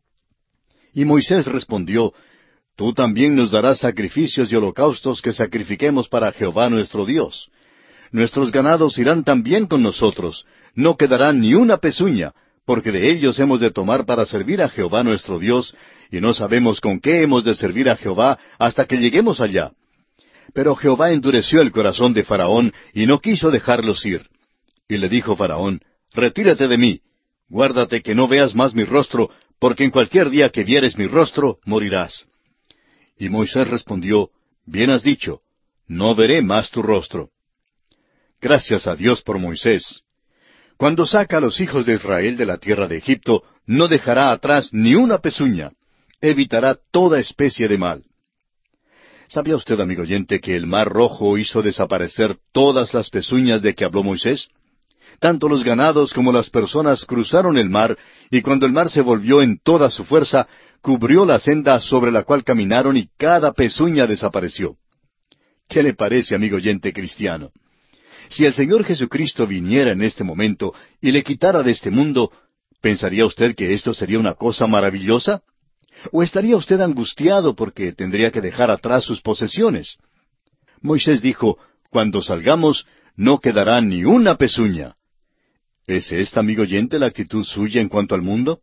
Y Moisés respondió, Tú también nos darás sacrificios y holocaustos que sacrifiquemos para Jehová nuestro Dios. Nuestros ganados irán también con nosotros, no quedará ni una pezuña, porque de ellos hemos de tomar para servir a Jehová nuestro Dios, y no sabemos con qué hemos de servir a Jehová hasta que lleguemos allá. Pero Jehová endureció el corazón de Faraón, y no quiso dejarlos ir. Y le dijo Faraón, Retírate de mí, guárdate que no veas más mi rostro, porque en cualquier día que vieres mi rostro, morirás. Y Moisés respondió, Bien has dicho, no veré más tu rostro. Gracias a Dios por Moisés. Cuando saca a los hijos de Israel de la tierra de Egipto, no dejará atrás ni una pezuña. Evitará toda especie de mal. ¿Sabía usted, amigo oyente, que el Mar Rojo hizo desaparecer todas las pezuñas de que habló Moisés? Tanto los ganados como las personas cruzaron el mar, y cuando el mar se volvió en toda su fuerza, cubrió la senda sobre la cual caminaron y cada pezuña desapareció. ¿Qué le parece, amigo oyente cristiano? Si el Señor Jesucristo viniera en este momento y le quitara de este mundo, ¿pensaría usted que esto sería una cosa maravillosa? ¿O estaría usted angustiado porque tendría que dejar atrás sus posesiones? Moisés dijo, Cuando salgamos, no quedará ni una pezuña. ¿Es esta, amigo oyente, la actitud suya en cuanto al mundo?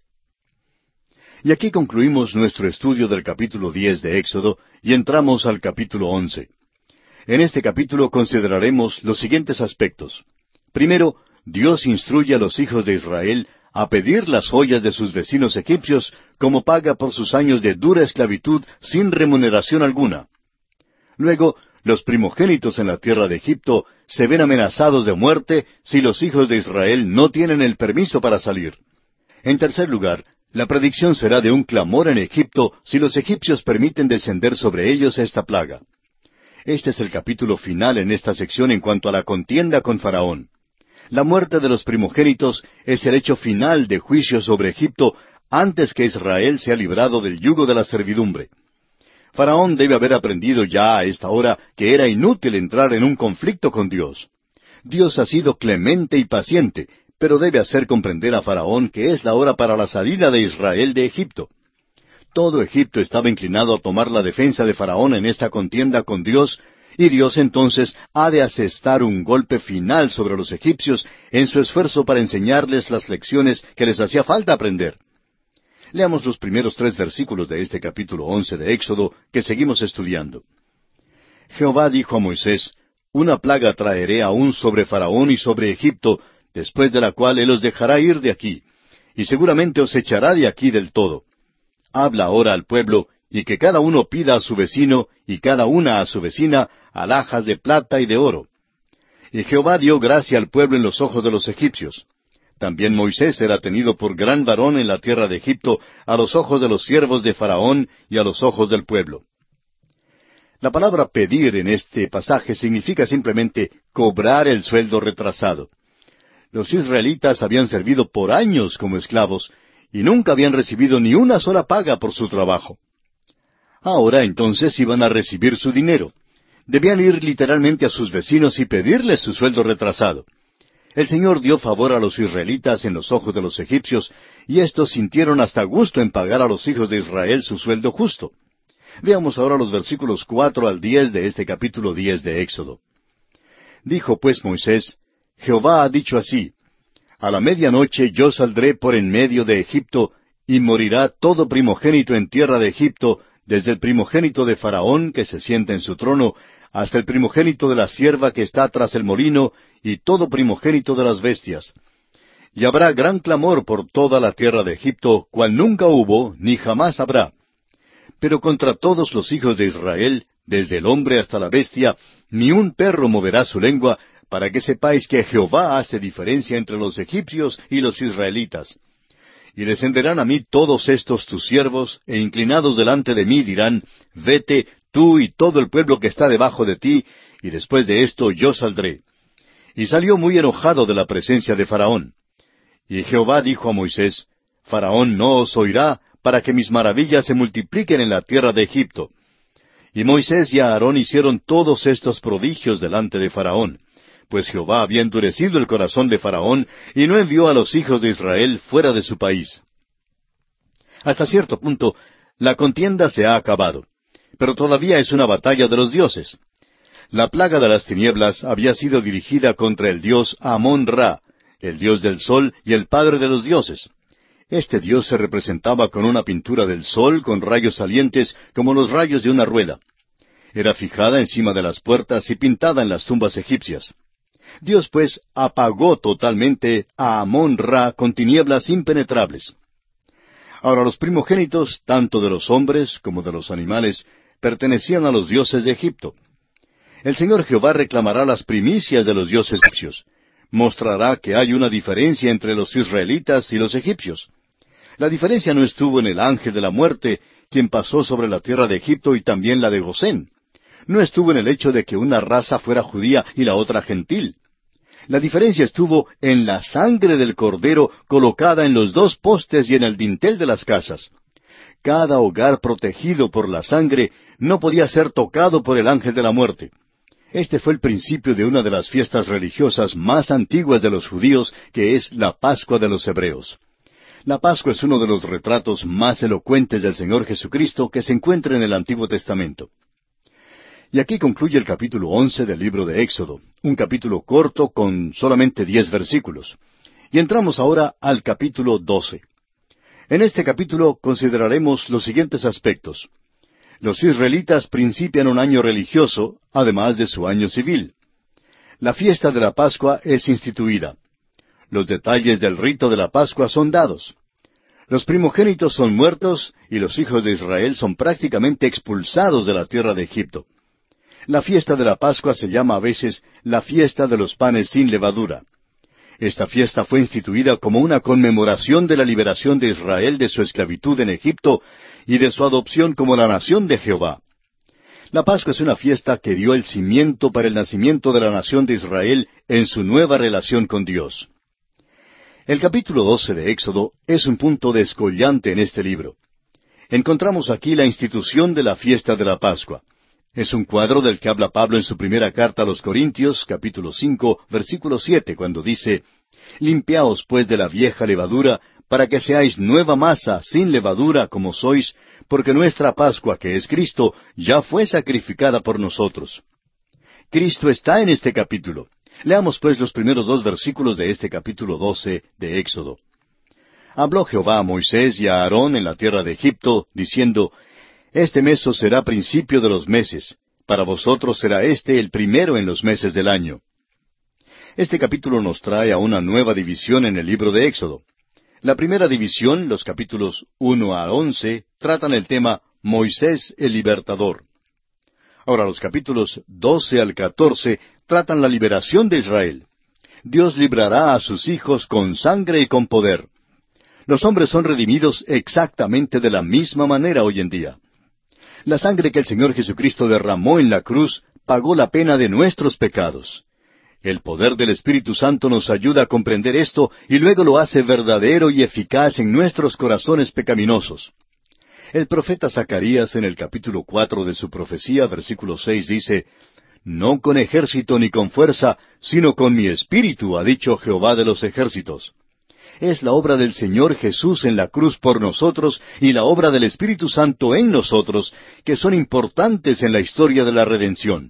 Y aquí concluimos nuestro estudio del capítulo 10 de Éxodo y entramos al capítulo 11. En este capítulo consideraremos los siguientes aspectos. Primero, Dios instruye a los hijos de Israel a pedir las joyas de sus vecinos egipcios como paga por sus años de dura esclavitud sin remuneración alguna. Luego, los primogénitos en la tierra de Egipto se ven amenazados de muerte si los hijos de Israel no tienen el permiso para salir. En tercer lugar, la predicción será de un clamor en Egipto si los egipcios permiten descender sobre ellos esta plaga. Este es el capítulo final en esta sección en cuanto a la contienda con Faraón. La muerte de los primogénitos es el hecho final de juicio sobre Egipto antes que Israel sea librado del yugo de la servidumbre. Faraón debe haber aprendido ya a esta hora que era inútil entrar en un conflicto con Dios. Dios ha sido clemente y paciente, pero debe hacer comprender a Faraón que es la hora para la salida de Israel de Egipto. Todo Egipto estaba inclinado a tomar la defensa de Faraón en esta contienda con Dios, y Dios entonces ha de asestar un golpe final sobre los egipcios en su esfuerzo para enseñarles las lecciones que les hacía falta aprender. Leamos los primeros 3 versículos de este capítulo 11 de Éxodo que seguimos estudiando. Jehová dijo a Moisés, Una plaga traeré aún sobre Faraón y sobre Egipto, después de la cual él os dejará ir de aquí, y seguramente os echará de aquí del todo. Habla ahora al pueblo, y que cada uno pida a su vecino, y cada una a su vecina, alhajas de plata y de oro. Y Jehová dio gracia al pueblo en los ojos de los egipcios. También Moisés era tenido por gran varón en la tierra de Egipto, a los ojos de los siervos de Faraón y a los ojos del pueblo. La palabra pedir en este pasaje significa simplemente cobrar el sueldo retrasado. Los israelitas habían servido por años como esclavos y nunca habían recibido ni una sola paga por su trabajo. Ahora entonces iban a recibir su dinero. Debían ir literalmente a sus vecinos y pedirles su sueldo retrasado. El Señor dio favor a los israelitas en los ojos de los egipcios, y éstos sintieron hasta gusto en pagar a los hijos de Israel su sueldo justo. Veamos ahora los versículos 4 al 10 de este capítulo 10 de Éxodo. Dijo pues Moisés: Jehová ha dicho así: A la medianoche yo saldré por en medio de Egipto, y morirá todo primogénito en tierra de Egipto, desde el primogénito de Faraón, que se sienta en su trono, hasta el primogénito de la sierva que está tras el molino, y todo primogénito de las bestias. Y habrá gran clamor por toda la tierra de Egipto, cual nunca hubo, ni jamás habrá. Pero contra todos los hijos de Israel, desde el hombre hasta la bestia, ni un perro moverá su lengua, para que sepáis que Jehová hace diferencia entre los egipcios y los israelitas. Y descenderán a mí todos estos tus siervos, e inclinados delante de mí dirán: Vete, tú y todo el pueblo que está debajo de ti, y después de esto yo saldré. Y salió muy enojado de la presencia de Faraón. Y Jehová dijo a Moisés: Faraón no os oirá, para que mis maravillas se multipliquen en la tierra de Egipto. Y Moisés y Aarón hicieron todos estos prodigios delante de Faraón, pues Jehová había endurecido el corazón de Faraón, y no envió a los hijos de Israel fuera de su país. Hasta cierto punto, la contienda se ha acabado, pero todavía es una batalla de los dioses. La plaga de las tinieblas había sido dirigida contra el dios Amón-Ra, el dios del sol y el padre de los dioses. Este dios se representaba con una pintura del sol con rayos salientes como los rayos de una rueda. Era fijada encima de las puertas y pintada en las tumbas egipcias. Dios pues apagó totalmente a Amón-Ra con tinieblas impenetrables. Ahora los primogénitos, tanto de los hombres como de los animales, pertenecían a los dioses de Egipto. El Señor Jehová reclamará las primicias de los dioses egipcios. Mostrará que hay una diferencia entre los israelitas y los egipcios. La diferencia no estuvo en el ángel de la muerte, quien pasó sobre la tierra de Egipto y también la de Gosén. No estuvo en el hecho de que una raza fuera judía y la otra gentil. La diferencia estuvo en la sangre del cordero colocada en los dos postes y en el dintel de las casas. Cada hogar protegido por la sangre no podía ser tocado por el ángel de la muerte. Este fue el principio de una de las fiestas religiosas más antiguas de los judíos, que es la Pascua de los hebreos. La Pascua es uno de los retratos más elocuentes del Señor Jesucristo que se encuentra en el Antiguo Testamento. Y aquí concluye el capítulo 11 del libro de Éxodo, un capítulo corto con solamente 10 versículos. Y entramos ahora al capítulo 12. En este capítulo consideraremos los siguientes aspectos. Los israelitas principian un año religioso, además de su año civil. La fiesta de la Pascua es instituida. Los detalles del rito de la Pascua son dados. Los primogénitos son muertos y los hijos de Israel son prácticamente expulsados de la tierra de Egipto. La fiesta de la Pascua se llama a veces la fiesta de los panes sin levadura. Esta fiesta fue instituida como una conmemoración de la liberación de Israel de su esclavitud en Egipto y de su adopción como la nación de Jehová. La Pascua es una fiesta que dio el cimiento para el nacimiento de la nación de Israel en su nueva relación con Dios. El capítulo 12 de Éxodo es un punto descollante en este libro. Encontramos aquí la institución de la fiesta de la Pascua. Es un cuadro del que habla Pablo en su primera carta a los Corintios, capítulo 5, versículo 7, cuando dice: Limpiaos pues de la vieja levadura, para que seáis nueva masa, sin levadura, como sois, porque nuestra Pascua, que es Cristo, ya fue sacrificada por nosotros. Cristo está en este capítulo. Leamos pues los primeros 2 versículos de este capítulo 12 de Éxodo. Habló Jehová a Moisés y a Aarón en la tierra de Egipto, diciendo: Este mes os será principio de los meses, para vosotros será este el primero en los meses del año. Este capítulo nos trae a una nueva división en el libro de Éxodo. La primera división, los capítulos 1 a 11, tratan el tema Moisés el libertador. Ahora los capítulos 12 al 14 tratan la liberación de Israel. Dios librará a sus hijos con sangre y con poder. Los hombres son redimidos exactamente de la misma manera hoy en día. La sangre que el Señor Jesucristo derramó en la cruz pagó la pena de nuestros pecados. El poder del Espíritu Santo nos ayuda a comprender esto y luego lo hace verdadero y eficaz en nuestros corazones pecaminosos. El profeta Zacarías en el capítulo 4 de su profecía, versículo 6, dice: «No con ejército ni con fuerza, sino con mi espíritu, ha dicho Jehová de los ejércitos». Es la obra del Señor Jesús en la cruz por nosotros y la obra del Espíritu Santo en nosotros que son importantes en la historia de la redención.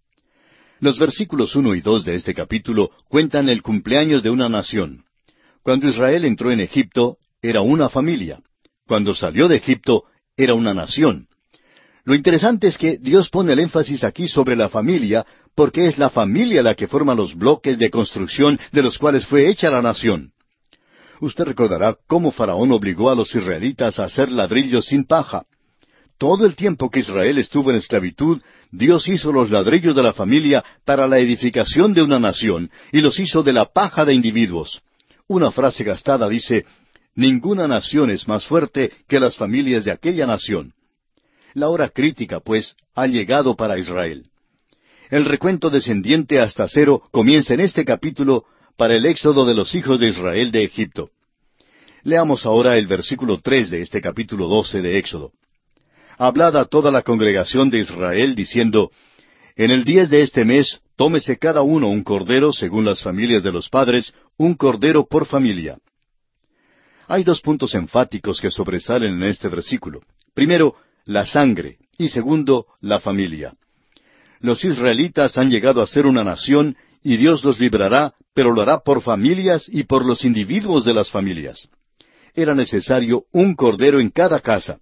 Los versículos 1 y 2 de este capítulo cuentan el cumpleaños de una nación. Cuando Israel entró en Egipto, era una familia. Cuando salió de Egipto, era una nación. Lo interesante es que Dios pone el énfasis aquí sobre la familia, porque es la familia la que forma los bloques de construcción de los cuales fue hecha la nación. Usted recordará cómo Faraón obligó a los israelitas a hacer ladrillos sin paja. Todo el tiempo que Israel estuvo en esclavitud, Dios hizo los ladrillos de la familia para la edificación de una nación, y los hizo de la paja de individuos. Una frase gastada dice: «Ninguna nación es más fuerte que las familias de aquella nación». La hora crítica, pues, ha llegado para Israel. El recuento descendiente hasta cero comienza en este capítulo para el éxodo de los hijos de Israel de Egipto. Leamos ahora el versículo 3 de este capítulo 12 de Éxodo. «Hablad a toda la congregación de Israel, diciendo: En el 10 de este mes, tómese cada uno un cordero, según las familias de los padres, un cordero por familia». Hay dos puntos enfáticos que sobresalen en este versículo. Primero, la sangre, y segundo, la familia. Los israelitas han llegado a ser una nación, y Dios los librará, pero lo hará por familias y por los individuos de las familias. Era necesario un cordero en cada casa.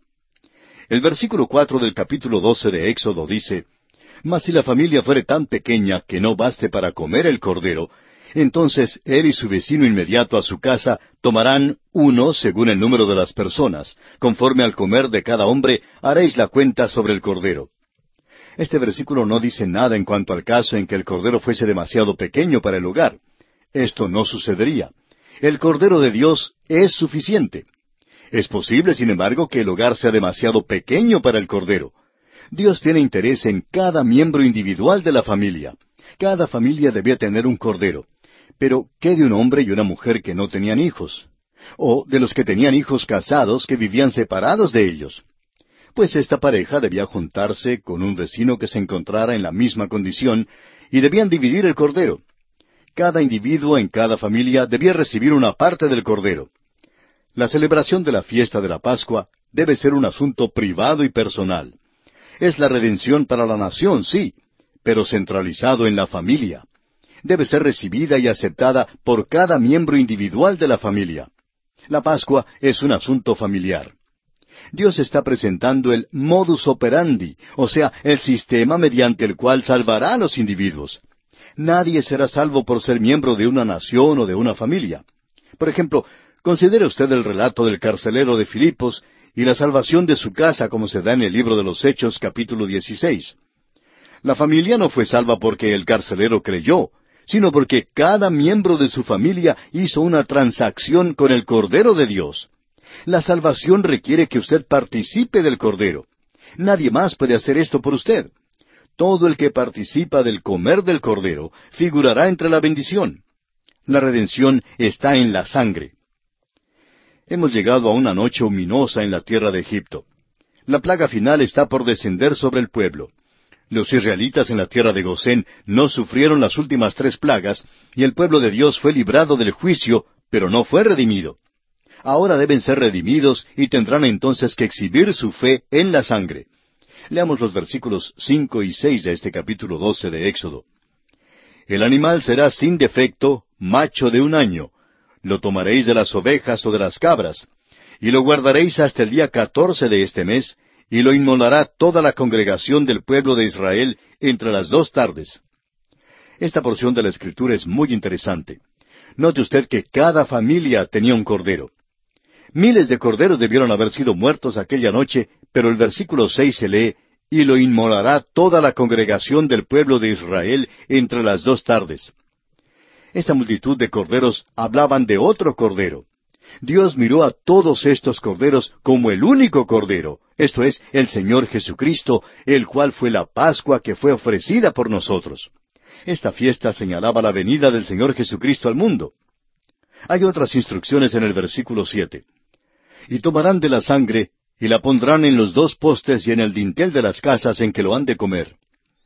El versículo 4 del capítulo 12 de Éxodo dice: «Mas si la familia fuere tan pequeña que no baste para comer el cordero, entonces él y su vecino inmediato a su casa tomarán uno según el número de las personas. Conforme al comer de cada hombre, haréis la cuenta sobre el cordero». Este versículo no dice nada en cuanto al caso en que el cordero fuese demasiado pequeño para el hogar. Esto no sucedería. El cordero de Dios es suficiente. Es posible, sin embargo, que el hogar sea demasiado pequeño para el cordero. Dios tiene interés en cada miembro individual de la familia. Cada familia debía tener un cordero. Pero, ¿qué de un hombre y una mujer que no tenían hijos? O de los que tenían hijos casados que vivían separados de ellos. Pues esta pareja debía juntarse con un vecino que se encontrara en la misma condición, y debían dividir el cordero. Cada individuo en cada familia debía recibir una parte del cordero. La celebración de la fiesta de la Pascua debe ser un asunto privado y personal. Es la redención para la nación, sí, pero centralizado en la familia. Debe ser recibida y aceptada por cada miembro individual de la familia. La Pascua es un asunto familiar. Dios está presentando el modus operandi, o sea, el sistema mediante el cual salvará a los individuos. Nadie será salvo por ser miembro de una nación o de una familia. Por ejemplo, considere usted el relato del carcelero de Filipos y la salvación de su casa como se da en el libro de los Hechos, capítulo 16. La familia no fue salva porque el carcelero creyó, sino porque cada miembro de su familia hizo una transacción con el Cordero de Dios. La salvación requiere que usted participe del Cordero. Nadie más puede hacer esto por usted. Todo el que participa del comer del Cordero figurará entre la bendición. La redención está en la sangre. Hemos llegado a una noche ominosa en la tierra de Egipto. La plaga final está por descender sobre el pueblo. Los israelitas en la tierra de Gosén no sufrieron las últimas 3 plagas, y el pueblo de Dios fue librado del juicio, pero no fue redimido. Ahora deben ser redimidos y tendrán entonces que exhibir su fe en la sangre. Leamos los versículos 5 y 6 de este capítulo 12 de Éxodo. «El animal será sin defecto, macho de 1 año. Lo tomaréis de las ovejas o de las cabras, y lo guardaréis hasta el día 14 de este mes, y lo inmolará toda la congregación del pueblo de Israel entre las 2 tardes». Esta porción de la Escritura es muy interesante. Note usted que cada familia tenía un cordero. Miles de corderos debieron haber sido muertos aquella noche, pero el versículo 6 se lee: «Y lo inmolará toda la congregación del pueblo de Israel entre las 2 tardes». Esta multitud de corderos hablaban de otro cordero. Dios miró a todos estos corderos como el único cordero, esto es, el Señor Jesucristo, el cual fue la Pascua que fue ofrecida por nosotros. Esta fiesta señalaba la venida del Señor Jesucristo al mundo. Hay otras instrucciones en el versículo 7. Y tomarán de la sangre, y la pondrán en los dos postes y en el dintel de las casas en que lo han de comer.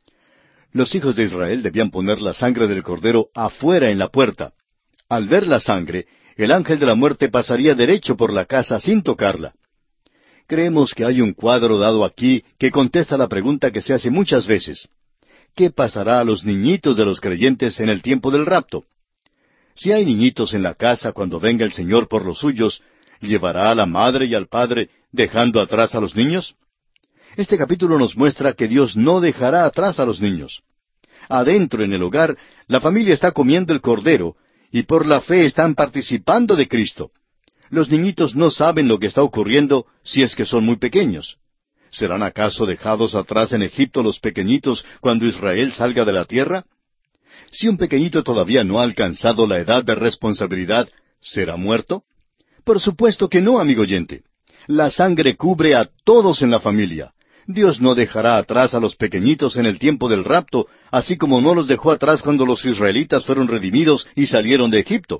Los hijos de Israel debían poner la sangre del cordero afuera en la puerta. Al ver la sangre, el ángel de la muerte pasaría derecho por la casa sin tocarla. Creemos que hay un cuadro dado aquí que contesta la pregunta que se hace muchas veces. ¿Qué pasará a los niñitos de los creyentes en el tiempo del rapto? Si hay niñitos en la casa cuando venga el Señor por los suyos, ¿llevará a la madre y al padre dejando atrás a los niños? Este capítulo nos muestra que Dios no dejará atrás a los niños. Adentro en el hogar, la familia está comiendo el cordero, y por la fe están participando de Cristo. Los niñitos no saben lo que está ocurriendo si es que son muy pequeños. ¿Serán acaso dejados atrás en Egipto los pequeñitos cuando Israel salga de la tierra? Si un pequeñito todavía no ha alcanzado la edad de responsabilidad, ¿será muerto? Por supuesto que no, amigo oyente. La sangre cubre a todos en la familia. Dios no dejará atrás a los pequeñitos en el tiempo del rapto, así como no los dejó atrás cuando los israelitas fueron redimidos y salieron de Egipto.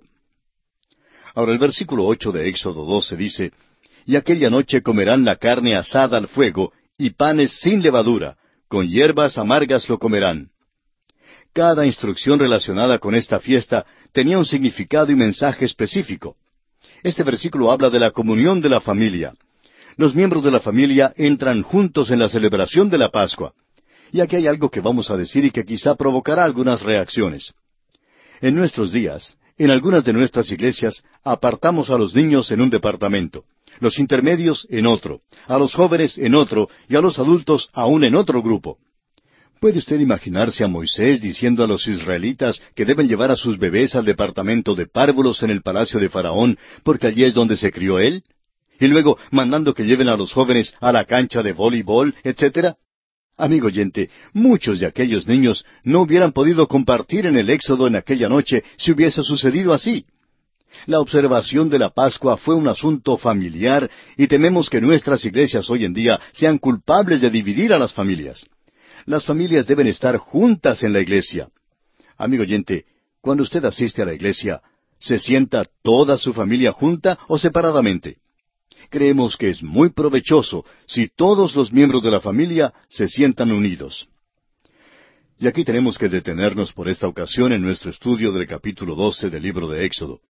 Ahora el versículo 8 de Éxodo 12 dice, Y aquella noche comerán la carne asada al fuego, y panes sin levadura, con hierbas amargas lo comerán. Cada instrucción relacionada con esta fiesta tenía un significado y mensaje específico. Este versículo habla de la comunión de la familia. Los miembros de la familia entran juntos en la celebración de la Pascua. Y aquí hay algo que vamos a decir y que quizá provocará algunas reacciones. En nuestros días, en algunas de nuestras iglesias, apartamos a los niños en un departamento, los intermedios en otro, a los jóvenes en otro y a los adultos aún en otro grupo. ¿Puede usted imaginarse a Moisés diciendo a los israelitas que deben llevar a sus bebés al departamento de párvulos en el palacio de Faraón, porque allí es donde se crió él? Y luego mandando que lleven a los jóvenes a la cancha de voleibol, etcétera. Amigo oyente, muchos de aquellos niños no hubieran podido compartir en el Éxodo en aquella noche si hubiese sucedido así. La observación de la Pascua fue un asunto familiar y tememos que nuestras iglesias hoy en día sean culpables de dividir a las familias. Las familias deben estar juntas en la iglesia. Amigo oyente, cuando usted asiste a la iglesia, ¿se sienta toda su familia junta o separadamente? Creemos que es muy provechoso si todos los miembros de la familia se sientan unidos. Y aquí tenemos que detenernos por esta ocasión en nuestro estudio del capítulo 12 del libro de Éxodo.